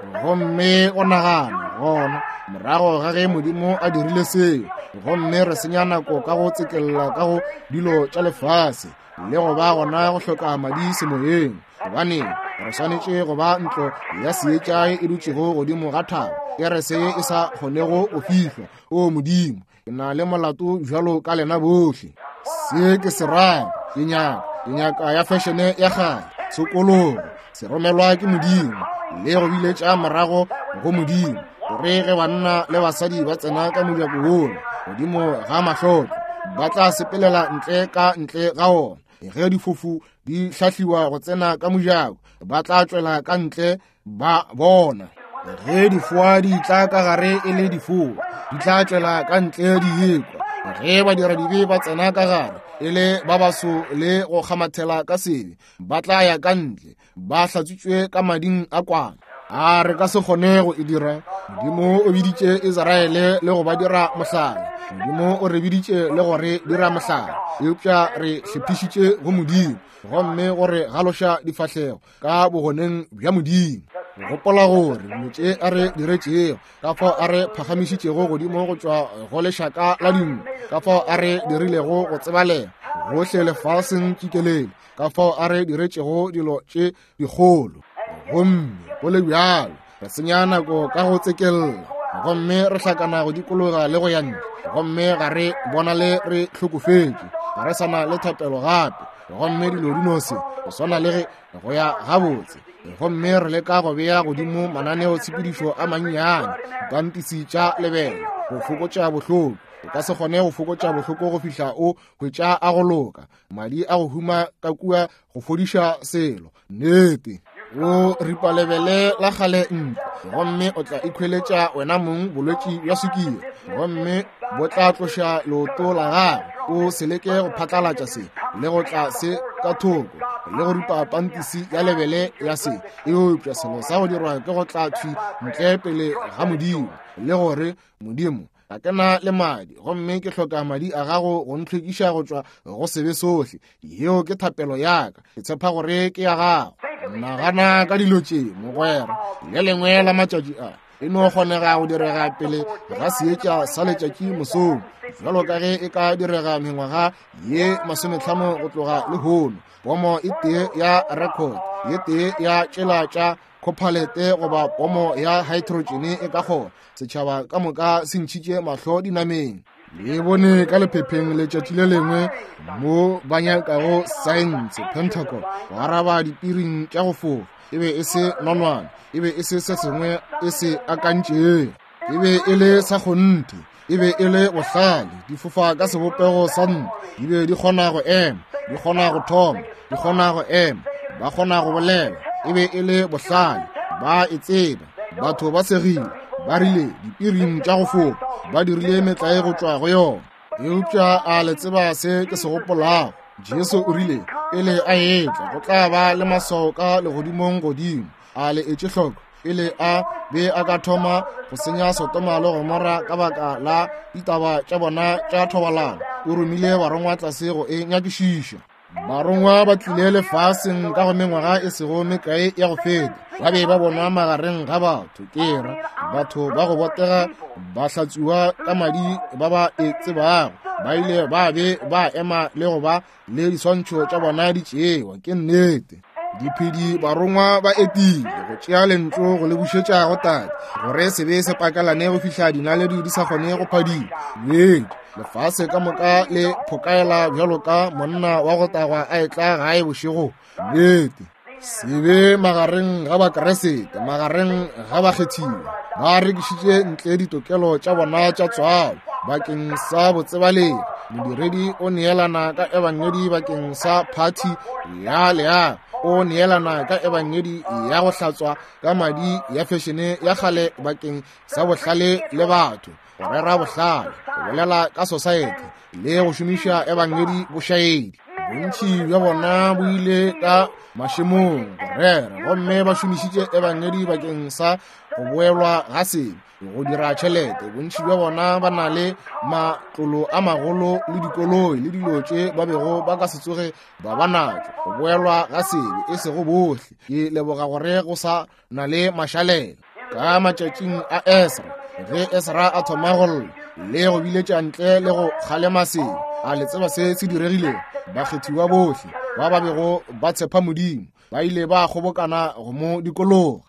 [SPEAKER 1] gomme o nagana gona morago ga ge modimo a dirile seo gomme re senya nako ka go tsekelela ka go dilo tša lefase le go ba gona go hloka madi semoyeng gobane re swanetše go ba ntlo ya seetša e dutšego godimo ga thabo e re se e sa kgonego go fihlwa o modimo ke na le molato bjalo ka lena bohle se ke se raya ke nyaka ya fashione ya gale sekologo se romelwa ke modimo le go biletša morago go modimo gore ge banna le basadi ba tsena ka mojako woo godimo ga mahlotlo ba tla sepelela ntle ka ntle ga ona ge difofu di hlahliwa go tsena ka mojako ba tla tšwela ka ntle ba bona ge difoa di tla ka gare e le difoa di tla tšwela ka ntle di hekwa ge ba dira dibe ba tsena ka gare e le ba baso le go kgamathela ka sebe ba tla ya ka ntle ba hlatswitšwe ka mading a kwana a re ka se kgone go e dira modimo o biditše Israele le go ba dira mohlala modimo o re biditše le gore dira mohlala eupša re hlephišitše go modimo gomme gore galoša difahlego ka bogoneng bja modimo gopola gore motše a re diretšego ka fao a re phagamišitšego godimo go tšwa go lešaka la dinku ka fao a re dirilego go tsebalega gohle lefaseng tšikelele ka fao a re diretšego dilo tše dikgolo gomme go le bjalo re senya nako ka go tsekelela gomme re hlakana go dikologa le go ya ntle gomme ga re bona le re hlokofetše ga re sana le thapelo gape gomme dilo di no se go swana le ge go ya gabotse gomme re leka go bea godimo mananeo tshepedišo a mannyane pampisi tša lebele go fokotša bohloko o ka se kgone go fokotša bohloko go fihla o hwetša a go loka madi a go huma ka kua go fodiša selo nnete o ripa lebele la gale gomme o tla ikhweletša wena mong bolwetši bja sukiri gomme bo tla tloša leoto la gago o se leke go phatlalatša se le go tla se ka thoko le go ripa pantisi ya lebele ya se e opša selo sa go dirwa ke go tla thwi ntle pele ga modimo le gore modimo ga ke na le madi gomme ke hloka madi a gago go ntlhokiša go tšwa go sebe sohle yeo ke thapelo yaka ke tshepa gore ke ya gago nagana ka dilo tše mogwera le lengwe la matšatši a e no kgonega go direga pele ga seetša sa letšatši mosong jalo ka ge e ka direga mengwaga ye 50 go tloga lehono. Pomo e tee ya record ye tee ya tšela tša copalete goba pomo ya hydrogen e ka kgona setšhaba ka moka se ntšhitše mahlo dinameng. Le bone ka lephepheng letšatši le lengwe mo ba nyakago science pentacle go araba dipiring tša go fofa e be e se nonwana e be e se sengwe e se akantšeng e be e le sa kgonte e be e le bohlale di fofa ka sebopego sa nte di be di kgona go ema di kgona go thoma di kgona go ema ba kgona go bolela e be e le bohlale ba e tseba batho ba segile ba rile dipiring tša go fofa ba dirile metlae go tšwa go yona. Eupša a le tseba se ke se gopolago Jesu o rile pele a etla go tla ba le maswao ka legodimong godimo a le etše hloko pele a be a ka thoma go senya Sotoma le Gomora ka baka la ditaba tša bona tša thobalano. O romile barongwa tlase go e nyakišiša. Barongwa ba tlile lefaseng ka go mengwaga e sego mekae ya go feta ba be ba bonwa magareng ga batho kera batho ba go botega ba hlatswiwa ka madi ba ba e tsebago ba ile ba be ba ema le go ba le diswantšho tša bona di tšewa ke nnete. Diphedi barongwa ba etile go tšea lentlo go le bušetša go tate gore se be se pakalane go fihla dinaledi di sa kgone go phadima. Lefase ka moka le phokaela bjalo ka monna wa go tagwa a etla gae bošego nnete. Se be magareng ga bakeresete magareng ga bakgethiwa ba rekišitše ntle ditokelo tša bona tša tswalo bakeng sa botsebalegi. Modiredi o neelana ka ebangedi bakeng sa phathi ya leago o neelana ka ebangedi ya go hlatswa ka madi ya fešene ya kgale bakeng sa bohlale le batho go rera bohlale go bolela ka society le go šomiša ebangedi bošaedi. Bontši bja bona bo ile ka mašemong go rera gomme ba šomišitše ebangedi bakeng sa go boelwa ga sebe go dira tšhelete. Bontši bja bona ba na le matlolo a magolo le dikoloi le dilo tše ba bego ba ka se tsoge ba banatšo go boelwa ga sebe e sego bohle. Ke leboga gore go sa na le mašalela ka matšatšing a Esra ge Esra a thoma go lla le go biletša ntle le go kgalema sebe a le tseba se se diregilego. Bakgethiwa bohle ba ba bego ba tshepa Modimo ba ile ba kgobokana go mo dikolong.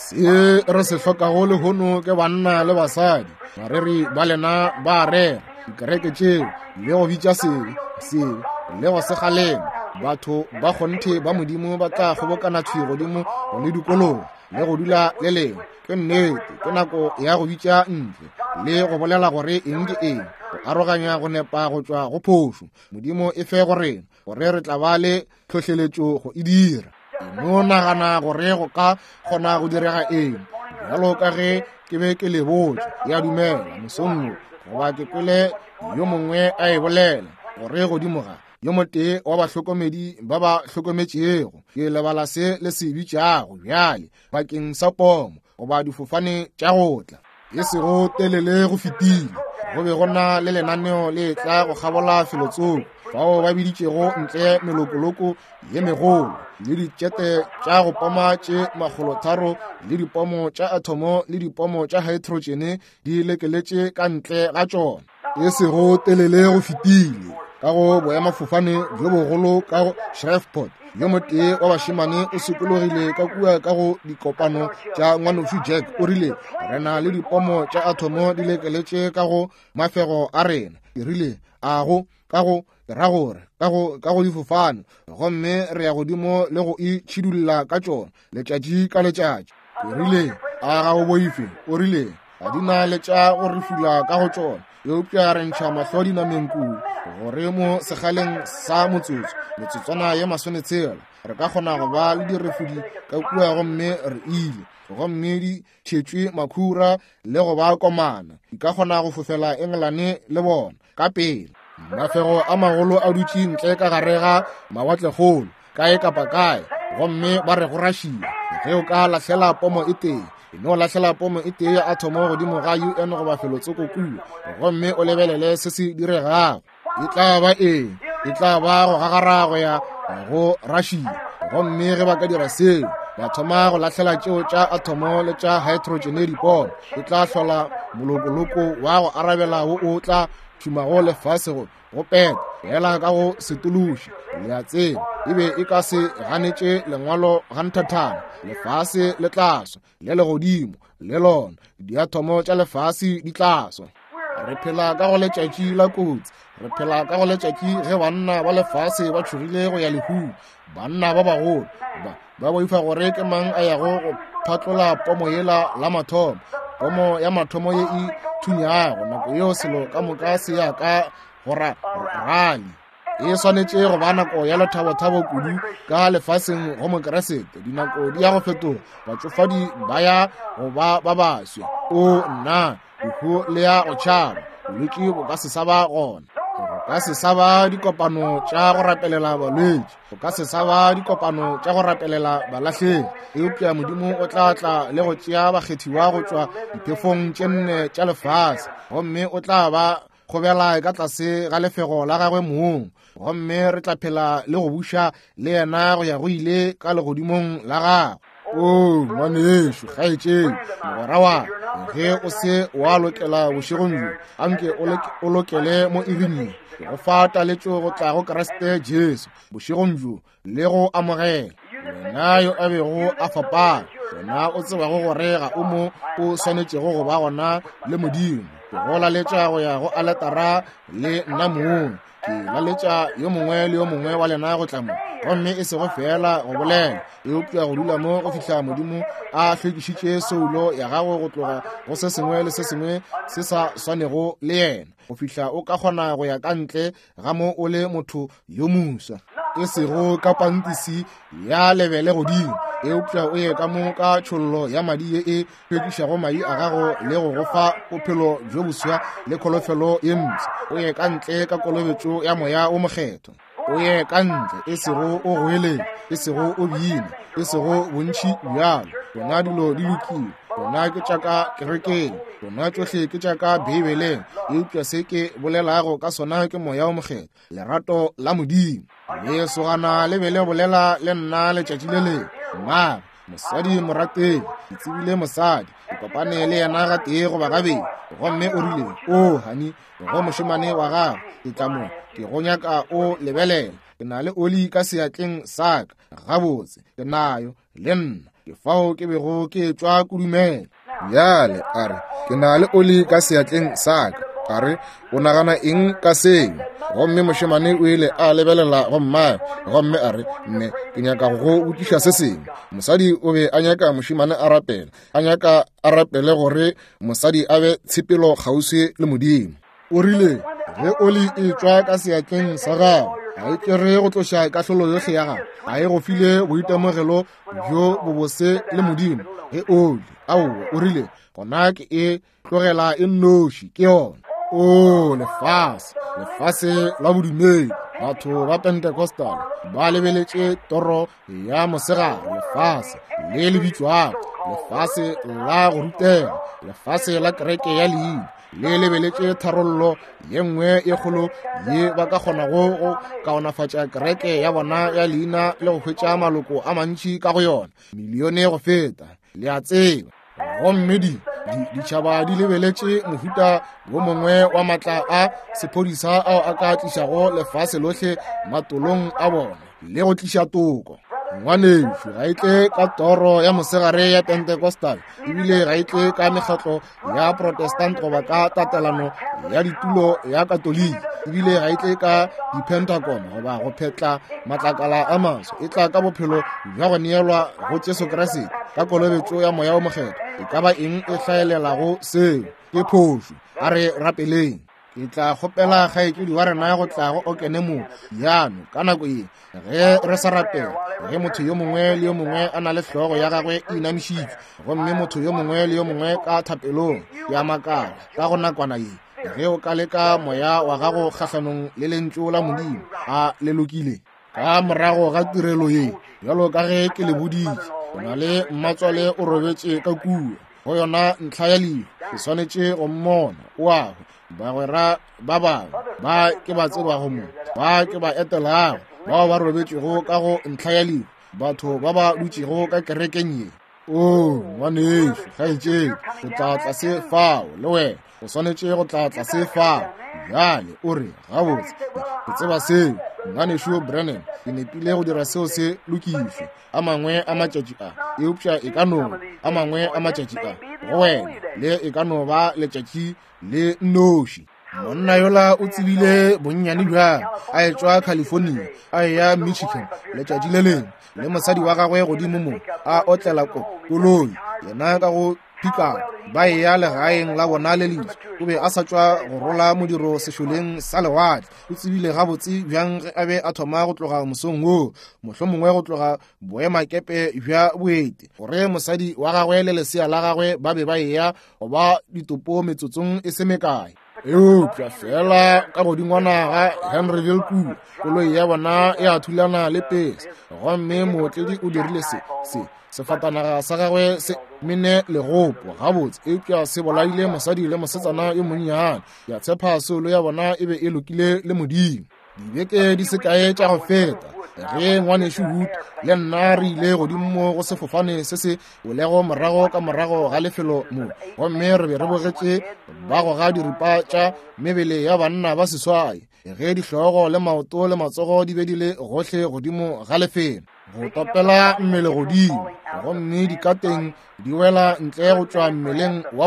[SPEAKER 1] Se re se hlokago lehono ke banna le basadi mareri ba lena ba rera dikereke tšeo le go bitša sebe le go se galema. Batho ba kgonthe ba Modimo ba tla kgobokana thwi godimo go le dikolong le go dula le lengwe. Ke nnete ke nako ya go bitša ntle le go bolela gore eng ke eng go aroganya go nepa go tšwa go phošo. Modimo e fe gore re tla ba le tlhohleletšo go e dira. Mo nagana gore go ka kgona go direga eng bjalo ka ge ke be ke le botse ya dumela mosonno goba ke kwele yo mongwe a e bolela gore godimoga yo motee wa bahlokomedi ba ba hlokometšego ke lebala se le se bitšago bjale bakeng sa pomo goba difofane tša go tla e sego telele go fetile. Go be go na le lenaneo le tla go gabola filotsoko bao ba biditšego ntle melokoloko ye megolo le ditšete tša go poma tše 300 le dipomo tša atomo le dipomo tša hydrogen di lekeletše ka ntle ga tšona e sego telele go fetile. Ka go boemafofane jo bogolo ka go Shreveport yo motee wa bašemane o sekologile ka kua ka go dikopano tša ngwanofi Jack o rile re na le dipomo tša atomo di lekeletše ka go mafego a rena. E rile ago ka go ra gore ka go difofane gomme re ya godimo le go itšhidulla ka tšona letšatši ka letšatši. E rile a ga go boife o rile ga di na le tša go refula ka go tšona eupša re ntšha mahlo dinameng kudu gore mo segaleng sa metsotswana ye 20 re ka kgona go ba le direfudi ka kua gomme re ile gomme di tšhetšwe makhura le go ba komana di ka kgona go fofela Engelane le bona ka pele. Mafego a magolo a dutše ntle ka gare ga mawatlekgolo kae kapa kae gomme ba re go rašia ge o ka lahlela pomo e tee no lahlela pomo e tee ya atomo godimo ga UN goba felotsoko kua gomme o lebelele se se diregago e tla ba e tla ba go gagara go ya go Russia gomme ge ba ka dira seo ba thoma go lahlela tšeo tša atomo le tša hydrogen dipompo e tla hlola molokoloko wa go arabela wo o tla thumago lefase go peta fela ka go setološi le a tseba ebe e ka se ganetše lengwalo ganthathana lefase le tlaswa le legodimo le lona diatomo tša lefase di tlaswa. Re phela ka go letšatši la kotsi, re phela ka go letšatši ge banna ba lefase ba tšhogile go ya lehu, banna ba bagolo ba boifa gore ke mang a yago go phatlola pomo yela la mathomo, pomo ya mathomo ye e thunyago nako yeo selo ka moka se ya ka go rali e swanetše go ba nako ya lethabothabo kudu ka lefaseng go mokeresete. Dinako di ya go fetoga, batsofadi ba ya go ba baswe o nna dihu le ya go tšhaba bolwetši bo ka se sa ba gona, go ka se sa ba dikopano tša go rapelela balwetši, go ka se sa ba dikopano tša go rapelela balahlegi. Eupša Modimo o tla tla le go tšea bakgethiwa go tšwa diphefong tše nne tša lefase, gomme o tla ba kgobela ka tlase ga lefego la gagwe moong, gomme re tla phela le go buša le yena go ya go ile ka legodimong la gagwe. O ngwane yešo kgaetšeng mogwera wa ge o se wa lokela bošegong bjo anke o lokele mo iring go fa taletšo go tla go Kriste Jesu bošegong bjo le go amogela wena yo a bego a fapana, wena o tsebago gore ga o mo o swanetšego go ba gona le Modimo. Ke go laletša go ya go aletara le nna moong, ke laletša yo mongwe le yo mongwe wa lena go tla mo, gomme e se go fela go bolela eupša go dula mo go fihla Modimo a hlwekišitše soulo ya gago go tloga go se sengwe le se sengwe se sa swanego le yena, go fihla o ka kgona go ya ka ntle ga mo o le motho yo mosa, e sego ka pantisi ya lebele godimo. Eupša o ye ka mo ka tšhollo ya madi ye e hlwekišago mai a gago le go go fa bophelo bjo boswa le kholofelo ye mpša. O ye ka ntle ka kolobetšo ya moya o mokgetho, o ye ka ntle e sego o goeletša, e sego o bina, e sego bontši bjalo. Bona dilo di lokile, bona ke tša ka kerekeng, bona tšohle ke tša ka Bibeleng. Eupša se ke bolelago ka sona ke moya o mokgetho, lerato la Modimo. Le sogana le be le bolela le nna letšatši le le mma mosadi morateng, ke tsebile mosadi ke kopane le yena ga tee goba gabedi, gomme o rile o hani go mošemane wa gago ke tla mo ke go nyaka o lebelela, ke na le oli ka seatleng sa ka gabotse, ke nayo le nna ke fao ke bego ke tšwa kudumela. Bjale a re ke na le oli ka seatleng sa ka, a re o nagana eng ka seo? Gomme mošemane o ile a lebelela go mmae, gomme a re mme ke nyaka go botšiša se sengwe. Mosadi o be a nyaka mošemane a rapela, a nyaka a rapele gore mosadi a be tshepelo kgauswi le Modimo. O rile ge oli e tšwa ka seatleng sa gago a e kere go tloša kahlolo yohle ya gago, a e go file boitemogelo bjo bobose le Modimo ge oli aowa. O rile gona ke e tlogela e nnoši ke yona. O lefase la bodumedi, batho ba Pentecostal ba lebeletše toro ya mosegare, lefase le le bitswago lefase la go rutega, lefase la kereke ya leina le lebeletše tharollo ye nngwe e kgolo ye ba ka kgonago go kaonafatša kereke ya bona ya leina le go hwetša maloko a mantši ka go yona, milione go feta. Le a tseba gomme ditšhaba di lebeletše mohuta wo mongwe wa matla a sephodisa ao a ka tlišago lefase lohle matolong a bona le go tliša toko. Ngwanešo ga itle ka toro ya mosegare ya Pentecostal, ebile ga itle ka mekgatlo ya Protestant goba ka tatelano ya ditulo ya Katoliki, ebile ga itle ka di-Pentagon goba go phetla matlakala a maswa. E tla ka bophelo bja go neelwa go Jesu Kriste ka kolobetšo ya moya o mokgetho. E ka ba eng e hlaelelago seo? Ke phošo. A re rapeleng, ke tla kgopela kgaetšedi wa rena go tla go okene mo yano ka nako ye ge re sa rapela, ge motho yo mongwe le yo mongwe a na le hlogo ya gagwe e inamišitše, gomme motho yo mongwe le yo mongwe ka thapelong ya makala ka go nakwana ye, ge o ka leka moya wa gago kgahlanong le lentšu la Modimo a lelokile ka morago ga tirelo ye, bjalo ka ge ke le boditše, o na le mmatswale o robetše ka kua go yona ntlha ya lehu, ke swanetše go mmona o ago. Bagwera ba bangwe ba ke ba tsebago mo, ba ke ba etelago, bao ba robetšego ka go ntlha ya lehu, batho ba ba dutšego ka kerekeng ye. O ngwaneso gaetšedi, o tla tlase fao le wena o swanetše go tla tlase fao. Bjale o re gabotse ke tseba seo ngwaneso Branham ke nepile go dira seo se lokišwe. A mangwe a matšatši a eupša e ka no a mangwe a matšatši a go wena le e ka no ba letšatši le noši. Monna yola o tsebile bonnyane bjang a etswa California a ya Michigan letšatši le leng le mosadi wa gagwe godimo mo a otlela koloi yena ka go phika ba ya legaeng la bona le letši. O be a sa tšwa go rola modiro sešoleng sa lewatle. O tsebile gabotse bjang ge a be a thoma go tloga mosong o mohlomongwe go tloga boemakepe bja boete gore mosadi wa gagwe le lesea la gagwe ba be ba ya go ba ditopo metsotsong e se mekae. Eupša fela ka godingwana ga Henryville Kua koloi ya bona e a thulana le pese gomme mootledi o dirile sefatanaga sa gagwe se mene legopo gabotse. Eupša se bolaile mosadi le mosetsana yo monnyane. Ya tshepa solo ya bona e be e lokile le Modimo. Dibeke di se kae tša go feta ge ngwaneso Hood le nna re ile godimo go sefofane se se olego morago ka morago ga lefelo mo gomme re be re bogetše ba go ga diripa tša mebele ya banna ba seswai ge dihlogo le maoto le matsogo di be di le gohle godimo ga lefelo go topela mmele godimo gomme dikateng di wela ntle go tšwa mmeleng wa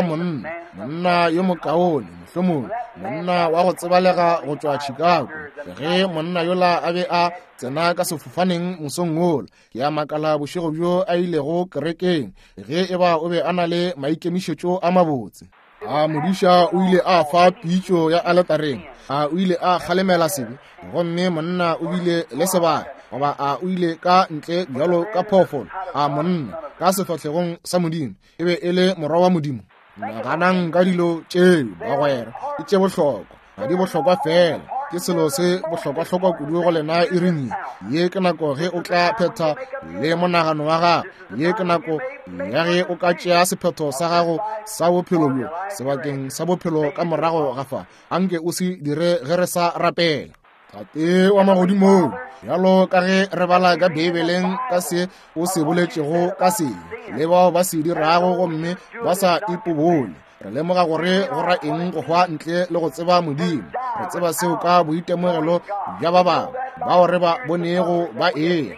[SPEAKER 1] monna yo mokaone mohlomong monna wa go tsebalega go tšwa Chicago. Ge monna yola a be a tsena ka sefofaneng mosong ola ke a makala bošego bjo a ilego kerekeng ge e ba o be a na le maikemišetšo a mabotse. A modiša o ile a fa pitšo ya alatareng o ile a kgalemela sebe gomme monna o bile le sebaka goba o ile ka ntle bjalo ka phoofolo monna ka sefatlhegong sa Modimo e be e le morwa wa Modimo. Naganang ka dilo tšeo ba gwera e tše bohlokwa ga di bohlokwa fela ke selo se bohlokwa kudu go lena e ring ye ke nako ge o tla phetha le monagano wa gago ye ke nako ya ge o ka tšea sephetho sa gago sa bophelo bjo sebakeng sa bophelo ka morago gafa anke o se dire ge re sa rapela. Tate wa magodimo bjalo ka ge re bala ka Bibeleng ka se o se boletšego ka se le bao ba se dirago gomme ba sa ipobole re lemoga gore go ra eng go hwa ntle le go tseba Modimo. Re tseba seo ka boitemogelo bja ba bangwe bao re ba bonego ba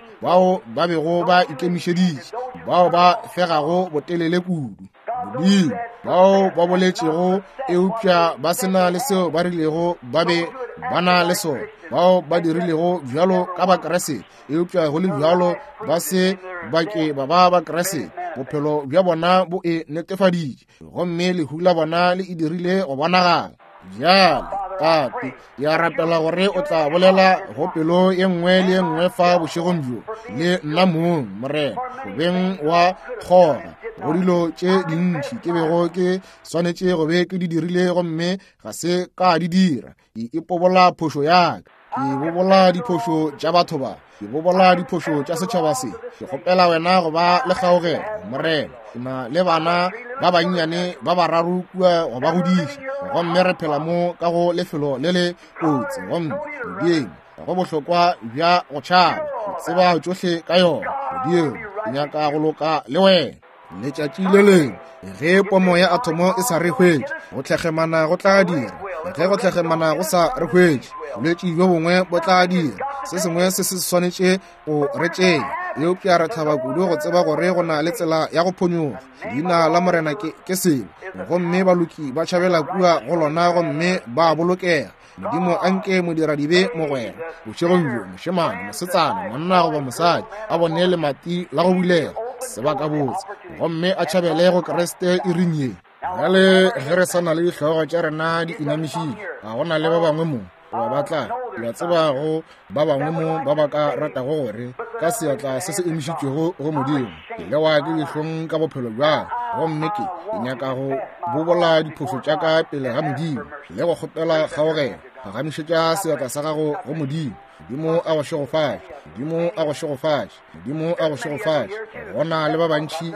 [SPEAKER 1] bao ba bego ba ikemišeditše bao ba fegago botelele kudu Modimo bao ba boletšego eupša ba sena le seo ba rilego ba be ba na le sona bao ba dirilego bjalo ka bakrese eupša go le bjalo ba se bake ba krese bophelo bja bona bo e netefaditše gomme lehu la bona le e dirile go bonagala. Bjale Tate ya rapela gore o tla bolela go pelo ye nngwe le ye nngwe fa bošegong bjo le nna mong morena go beng wa kgoga go dilo tše dintši ke bego ke swanetše go be ke di dirile gomme ga se ka di dira ke ipobola phošo yaka ke bobola diphošo tša batho ba ke bobola diphošo tša setšhaba se ke kgopela wena go ba le kgaogelo morena ke na le bana ba bannyane ba bararo kua go ba godiša gomme re phela mo ka go lefelo le le kotsi gomme Modimo go bohlokwa bja go tšhaba go tseba tšohle ka yona. Modimo ke nyaka go loka le wena letšatši le leng ge pomo ya atomo e sa re hwetše go tlhegemana go tla dira ge go tlhegemana go sa re hwetše bolwetši bjo bongwe bo tla dira se sengwe se se swanetše go re tšea eupša re thaba kudu go tseba gore go na le tsela ya go phonyoga. Leina la morena ke selo gomme baloki ba tšhabela kua go lona gomme ba bolokega. Modimo anke modiradibe mogwera bošegong bjo mošemane mosetsana monna goba mosadi a bone le mati la go bulega sebaka botse gomme a tšhabele go Kreste e rinye. Bjale ge re sa na le dihlogo tša rena di inamišitše ga go na le ba bangwe mo ba batla ba tsebago ba bangwe mo ba ba ka ratago gore ka seatla se se emišitšwego go Modimo ke lewa ke dihlong ka bophelo bja gomme ke nyaka go bobola diphošo tša ka pele ga Modimo le go kgopela kgaogelo ga gamišetša seatla sa gago go Modimo. Modimo a go šegofatše Modimo a go šegofatše Modimo a go šegofatše gona le ba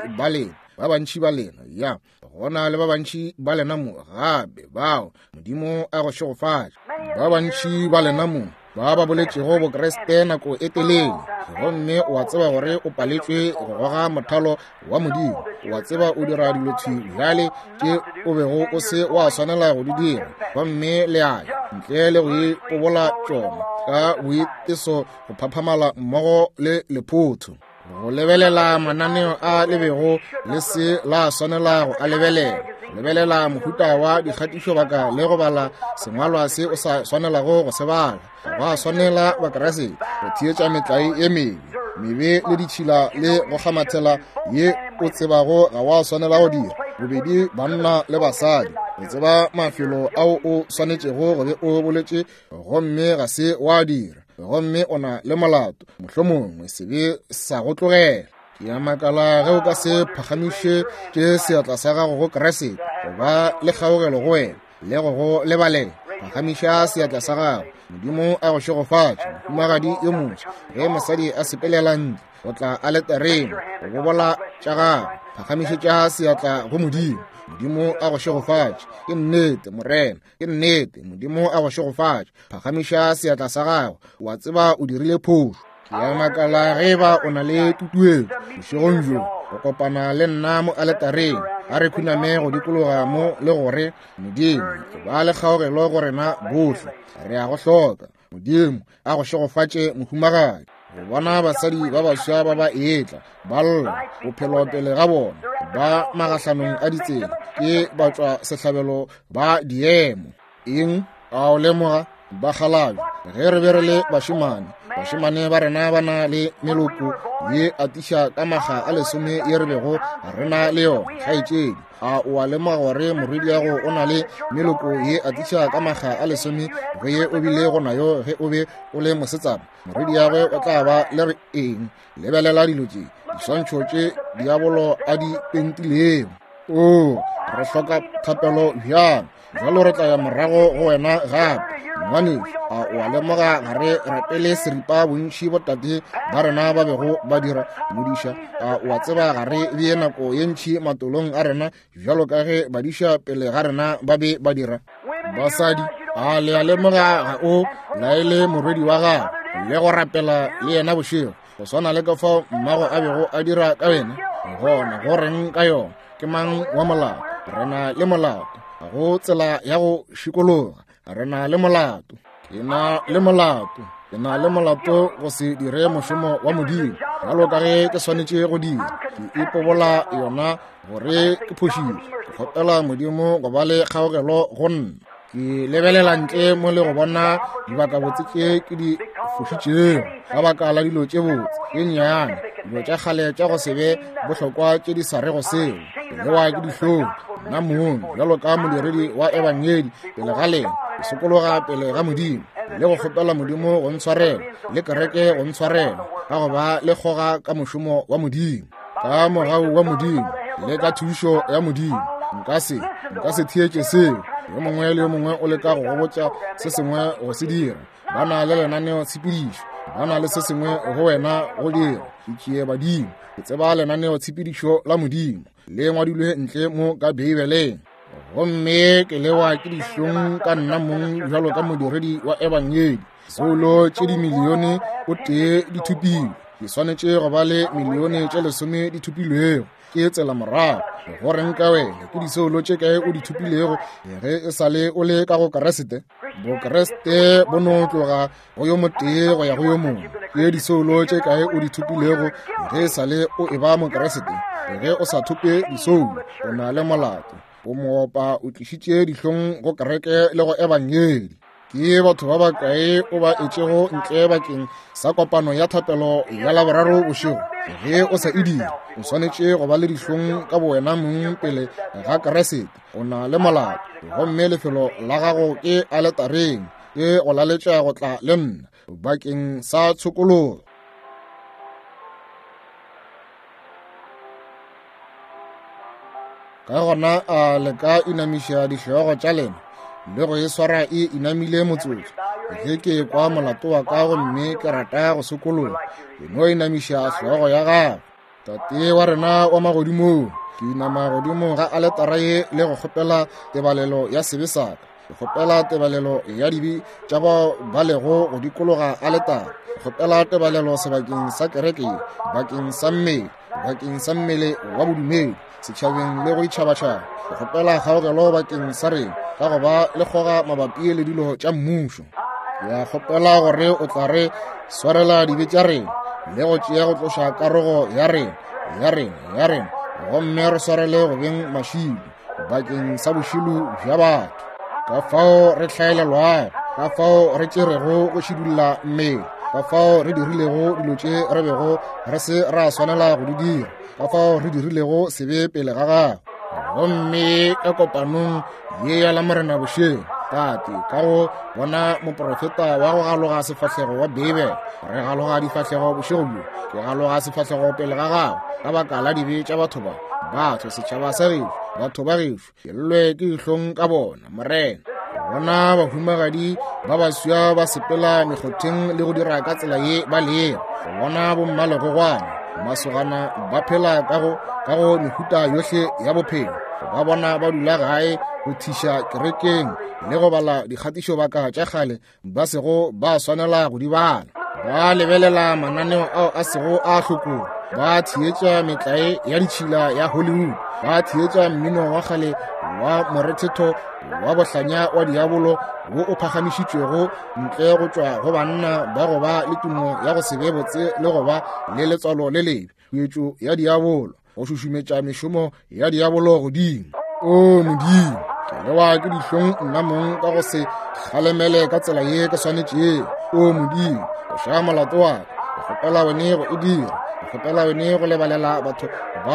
[SPEAKER 1] bantši ba lena ya gona le ba bantši ba lena mo gape bao Modimo a go šegofatše ba bantši ba lena mo ba ba boletšego bokeresete nako e telele, gomme o a tseba gore o paletšwe go goga mothalo wa Modimo, o a tseba o dira dilo bjale ke o bego o se wa swanela go di dira, gomme le aya ntle le go ipobola tšona ka boiteso go phaphamala mmogo le lephotho, go lebelela mananeo a lebego le se la swanela go a lebelela mohuta wa dikgatišo baka le go bala sengwalwa se o sa swanelago go se bala, go a swanela bakeresete go thietša metlai e mebe le ditšhila le go gamathela ye o tsebago ga wa swanela go dira, bobedi banna le basadi, o tseba mafelo ao o swanetšego go be o boletše gomme ga se wa dira, gomme o na le molato, mohlomongwe se be sa go tlogela. Ke a makala ge o ka se phagamiše ke seatla sa gago go keresete go ba le kgaogelo go wena le go go lebalela. Phagamiša seatla sa gago, Modimo a go šegofatša, mohumagadi yo motho ge mosadi a sepelela ntle o tla a le tereng go bobola tša gago. Phagamišetša seatla go Modimo, Modimo a go šegofatša, ke nnete morena, ke nnete Modimo a go šegofatša. Phagamiša seatla sa gago, o a tseba o dirile phošo. Ke a makala ge ba o na le tutuetšo bošegong jo go kopana le nna mo aletareng a re khuname go dikologa mo le gore Modimo ba le kgaogelo go rena bohle, re a go hloka Modimo a go šegofatše mohumagadi, go bona basadi ba baswa ba ba etla ba lla bophelo pele ga bona ba magatlhanong a ditsela ke batswa sehlabelo ba diemo. Eng a o lemoga ba galabi ge re be re le bašimane ba rena ba na le meloko ye atiša ka maga a lesome ye re bego re na le yona kgaetšedi. A o a lemoga gore morwediago o na le meloko ye atiša ka maga a lesome ge ye o bile go nayo ge o be o le mosetsana? Morwediagwe o tla ba le re eng? Lebelela dilo tše diswantšho tše diabolo a di pentilego. Re hloka thapelo bjang, jalo re tla ya morago go wena gape ngwanešo. A o a lemoga ga re rapele seripa bontši botate ba rena ba bego ba dira modiša? A o a tseba ga re bee nako ye ntšhi matolong a rena bjalo ka ge badiša pele ga rena ba be ba dira? Basadi, a le a lemoga ga o laele morwedi wa gago le go rapela le yena bošego go swana le ka fao mmago a bego a dira ka wena? Gona go reng ka yona? Ke mang wa molao? Rena le molato, ga go tsela ya go šikologa. Rena le molato, ke na le molato go se dire mošomo wa Modimo jalo ka ge ke swanetše go dira. Ke ipobola yona gore ke phošile, ke kgopela Modimo go ba le kgaogelo go nna. Ke lebelela ntle mo le go bona dibaka botse tše ke di fošitšego ka baka la dilo tše botse ke nnyane, dilo tša kgale tša go se be bohlokwa tše di sa rego seo. Lewa ke dihlong nna moono jalo ka modiredi wa ebangedi pele ga lena, ke sokologa pele ga Modimo le go kgopela Modimo go ntshwarela le kereke go ntshwarela ka go ba le kgoga ka mošomo wa Modimo, ka mogau wa Modimo le ka thušo ya Modimo. Nka se thietše seo, yo mongwe le yo mongwe o leka go gobotša se sengwe go se dira. Ba na le lenaneo tshepedišo, ba na le se sengwe go wena go dira. Ditšie badimo, ke tseba lenaneo tshepedišo la Modimo le ngwadilwe ntle mo ka Beibeleng. Gomme ke lewa ke dihlong ka nna mong jalo ka modiredi wa ebangedi. Solo tše dimilione o tee di thupilwe, ke swanetše go ba le milione tše 10 di thupilwego. Ke tsela morago go reng ka wena? Ke disolo tše kae o di thupilego ge e sa le o le ka go keresete? Bokeresete bo no tloga go yo motee go ya go yo mongwe. Ke disolo tše kae o di thupilego ge e sa le o e ba mokeresete? Ge o sa thupe disolo o na le molato, o moopa o tlišitše dihlong go kereke le go ebangedi. Ke batho ba bakae o ba etšego ntle bakeng sa kopano ya thapelo ya laboraro bošego? Ge o sa edira, o swanetše go ba le dihlong ka bowena mong pele ga keresete. O na le molato, gomme lefelo la gago ke aletareng, ke go laletša go tla le nna bakeng sa tshokologo. Ka gona a le ka inamiša dihlogo tša lena le go e swara e inamile motsotso. Ge ke kwa molato wa ka gomme ke rata go sokologa, ke no inamiša hlogo ya gago. Tate wa rena wa magodimo, ke inama godimo ga aletara ye le go kgopela tebalelo ya sebe saka. kgopela tebalelo ya dibi tša ba lego go dikologa a letara, kgopela tebalelo sebakeng sa kereke bakeng sa mmele wa bodumedi setšhabeng le go itšhabatšhaba, kgopela kgaogelo bakeng sa rena ka go ba le kgoga mabapi le dilo tša mmušo. Ya kgopela gore o tla re swarela dibe tša rena le go tšea go tloša karogo ya rena gomme re swarele go beng mašilu bakeng sa bošilu bja batho, ka fao re hlaelelwago, ka fao re tšerego go šidulla mmele, ka fao re dirilego dilo tše re bego re se ra swanela go di dira, ka fao re dirilego sebe pele ga gago. Gomme ka kopanong ye ya la morena bošeng tate ka go bona moprofeta wa go galoga sefahlego wa Bibele, re galoga difahlego bošego bjo, ke galoga sefahlego pele ga gago ka baka la dibe tša batho setšhaba sa gešo, batho ba gešo ke llelwe ke dihlong ka bona morena. Bona bahumagadi ba baswa ba sepela mekgotheng le go dira ka tsela ye ba lega, bona bommalegogwana masogana ba phela ka go mehuta yohle ya bophelo, ba bona ba dula gae go thiša kerekeng le go bala dikgatišo baka tša kgale ba sego ba swanela go di bala, ba lebelela mananeo ao a sego a hlokong, ba thietša metlae ya ditšhila ya Hollywood, ba thietša mmino wa kgale wa morethetho wa bohlanya wa diabolo wo o phagamišitšwego ntle go tšwa go banna ba go ba le tumo ya go se be botse le go ba le letswalo le lebe, huetšo ya diabolo go šušumetša mešomo ya diabolo godimo. O Modimo, ke lewa ke dihlong nna mong ka go se kgalemele ka tsela ye ke swanetše. O Modimo, go šaya molato wa ka, go kgopela wene go e dira, go kgopela wene go lebalela batho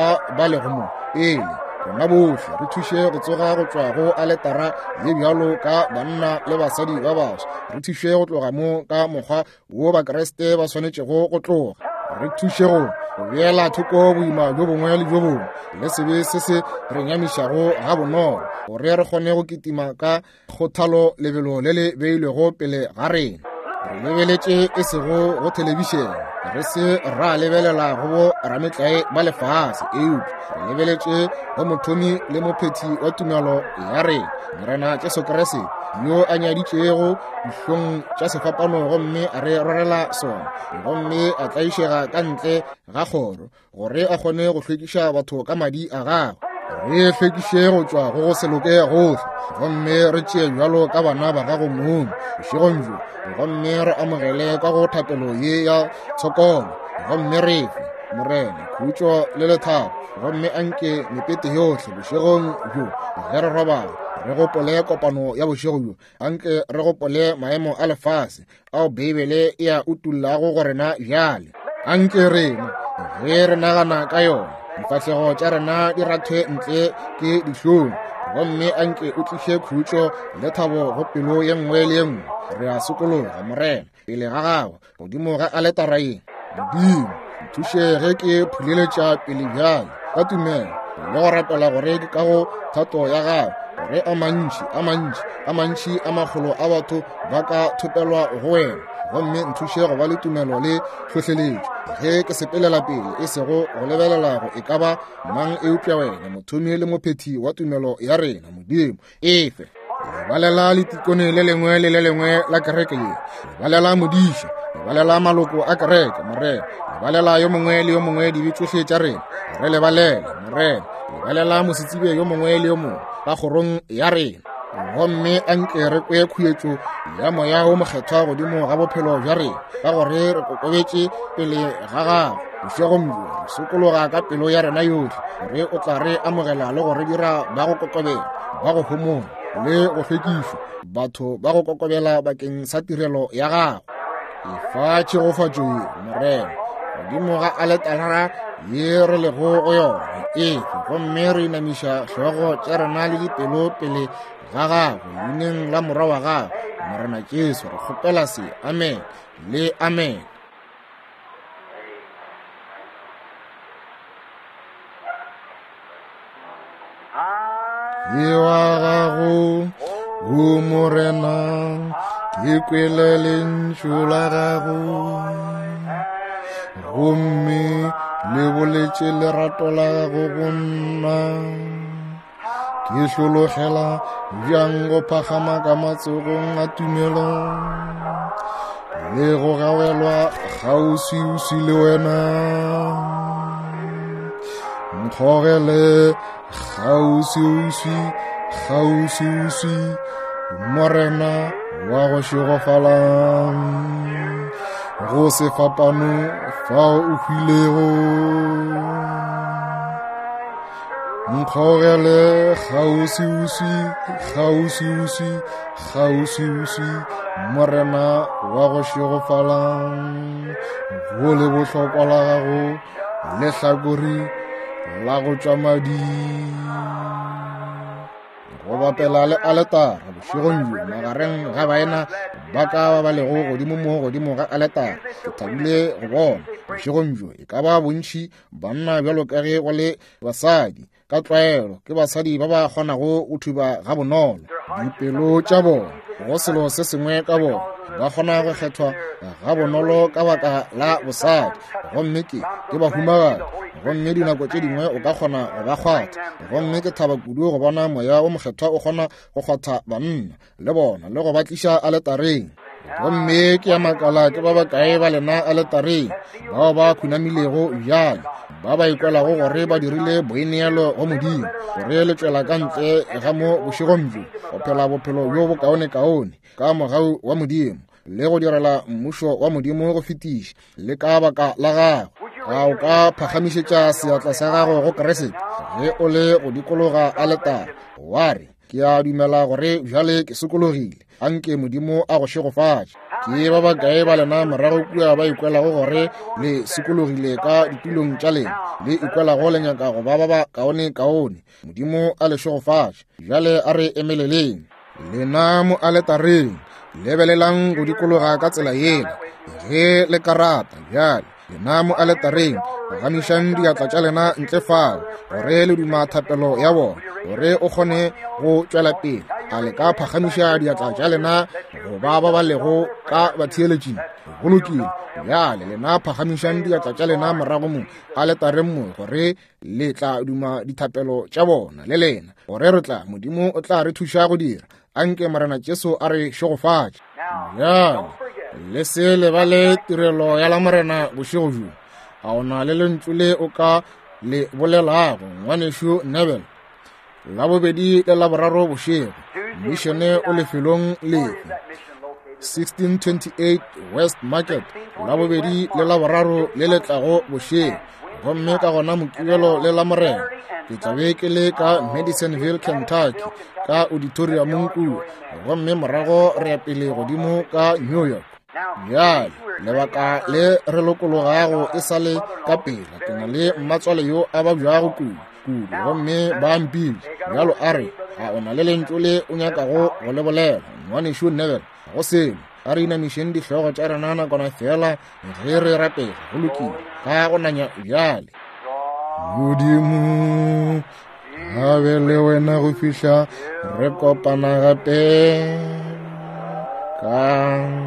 [SPEAKER 1] ba lego mo pele, rona bohle re thuše go tsoga go tšwa go aletara ye bjalo ka banna le basadi ba baswa, re thuše go tloga mo ka mokgwa wo bakreste ba swanetšego go tloga, re thuše go beela thoko boima jo bongwe le jo bongwe le sebe se se re nyamišago ga bonolo, gore re kgone go kitima ka kgothalo lebelo le le beilwego pele ga rena. Re lebeletše e sego go telebišene, re se ra lebelela go bo rametlae ba lefase eupša, re lebeletše go mothomi le mophethi wa tumelo ya rena morena Jesu Kriste yo a nyaditšego dihlong tša sefapano gomme a re rorela sona, gomme a tlaišega ka ntle ga kgoro gore a kgone go hlwekiša batho ka madi a gagwe, re hlwekiše go tšwa go se loke gohle, gomme re tšee bjalo ka bana ba gago mono bošegong bjo, gomme re amogele ka go thapelo ye ya tshokolo, gomme re fe morena khutšo le lethabo, gomme anke mepete yohle bošegong bjo ge re robala, re gopole kopano ya bošego bjo, anke re gopole maemo a lefase ao Bibele e a utullago go rena bjale, anke rena ge re nagana ka yona difahlego tša rena di rathwe ntle ke dihlong, gomme anke o tliše khutšo le thabo go pelo ye nngwe le ye nngwe, re a sokologa morena pele ga gago godimo ga aletara ye. Modimo nthuše ge ke phuleletša pele bjale ka tumelo le go rapela gore ke ka go thato ya gago gore a mantši a magolo a batho ba ka thopelwa go wena, gomme nthuše go ba le tumelo le tlhohleletšo ge ke sepelela pele e sego go lebelela go e ka ba mang eupša wena mothomi le mophethi wa tumelo ya rena Modimo efe. Lebalela letikone le lengwe le le lengwe la kereke ye, lebalela modiša, lebalela maloko a kereke morena, lebalela yo mongwe le yo mongwe dibe tšohle tša rena, re lebalele morena, lebalela mosetsibe yo mongwe le yo mongwe ka kgorong ya rena, gomme anke re kwe khuetšo ya moya o mokgethwa godimo ga bophelo bja rena ka gore re kokobetše pele ga gago bošegong bjo, re sokologa ka pelo ya rena yohle gore o tla re amogela le gore dira ba go kokobela ba go homola le go hlwekišwa batho ba go kokobela bakeng sa tirelo ya gago. Efa tšhegofatšo ye morena godimo ga aletara ye re lego go yona efe, gomme re inamiša hlogo tša rena le dipelo pele ga gago leineng la morwa wa gago morena Jesu re kgopela se. Amen le amen. Ye wa gago o morena ke kwele lentšu la gago, gomme le boletše lerato la gago go nna, ke hlologela bjang go phagama ka matsogong a tumelo le go gawelwa kgauswi le wena nkgogele kgauswi morena wa go šegofala go se fapano fao o hwilego nkgogele kgauswi morena wa go šegofala go le bohlokwa la gago le hlakori la go tšwa madi go bapela le aletara bošegong jo magareng ga baena ba ka ba lego godimo ga aletara ke thabile go bona bošegong jo e ka ba bontši banna bjalo ka ge go le basadi ka tlwaelo ke basadi ba ba kgonago go thuba ga bonolo dipelo tša bona go selo se sengwe ka bona ba kgona go kgethwa ga bonolo ka baka la bosadi gomme ke bahumagadi gomme dinako tše dingwe o ka kgona go ba kgwatha gomme ke thaba kudu go bona moya o mokgethwa o kgona go kgwatha banna le bona le go ba tliša aletareng gomme ke ya makala ke ba bakae ba lena aletareng bao ba khunamilego bjale ba ba ikwelago gore ba dirile boineelo go modimo gore le tšwela ka ntle ga mo bošegong jo go phela bophelo bjo bokaone ka mogau wa modimo le go direla mmušo wa modimo go fetiša le ka baka la gago ga o ka phagamišetša seatla sa gago go keresete ge o le go dikologa aletara wa re ke a dumela gore bjale ke sokologile anke modimo a go šegofatša ke ba bakae ba lena morago kua ba ikwelago gore le sokologile ka ditulong tša lena le ikwelago le nyaka go ba ba kaone modimo a le šegofatša bjale a re emeleleng lena mo aletareng lebelelang go dikologa ka tsela yela ge le karata bjale lena mo aletareng go gamišang diatla tša lena ntle fao gore le duma thapelo ya bona gore o kgone go tšwela pele a le ka phagamiša diatla tša lena go ba lego ka batheeletšing golokile bjale lena phagamišang diatla tša lena morago mo aletareng mo gore le tla duma dithapelo tša bona le lena gore re tla modimo o tla re thuša go dira anke morena Jesu a re šegofatša bjale le se lebale tirelo ya la morena bošego jo a ona le lentswe le o ka le bolelago ngwanešo Neville la bobedi le la boraro bošego mišene o lefelong lefe 1628 West Market la bobedi le la boraro le letlago bošego gomme ka gona mokibelo le la morena ke tlabe ke le ka Madisonville, Kentucky ka auditoriumong kua gomme morago re ya pele godimo ka New York bjale lebaka le re lokologago e sa le ka pela ke na le mmatswale yo a ba bjago kudu gomme ba mpile bjalo a re ga o na le lentswe le o nyakago go le bolela ngwanešo Neville go selo a re inamišeng dihlogo tša rena nakwana fela ge re rapela go lokile ka go nanya bjale modimo a be le wena go fihla re kopana gape ka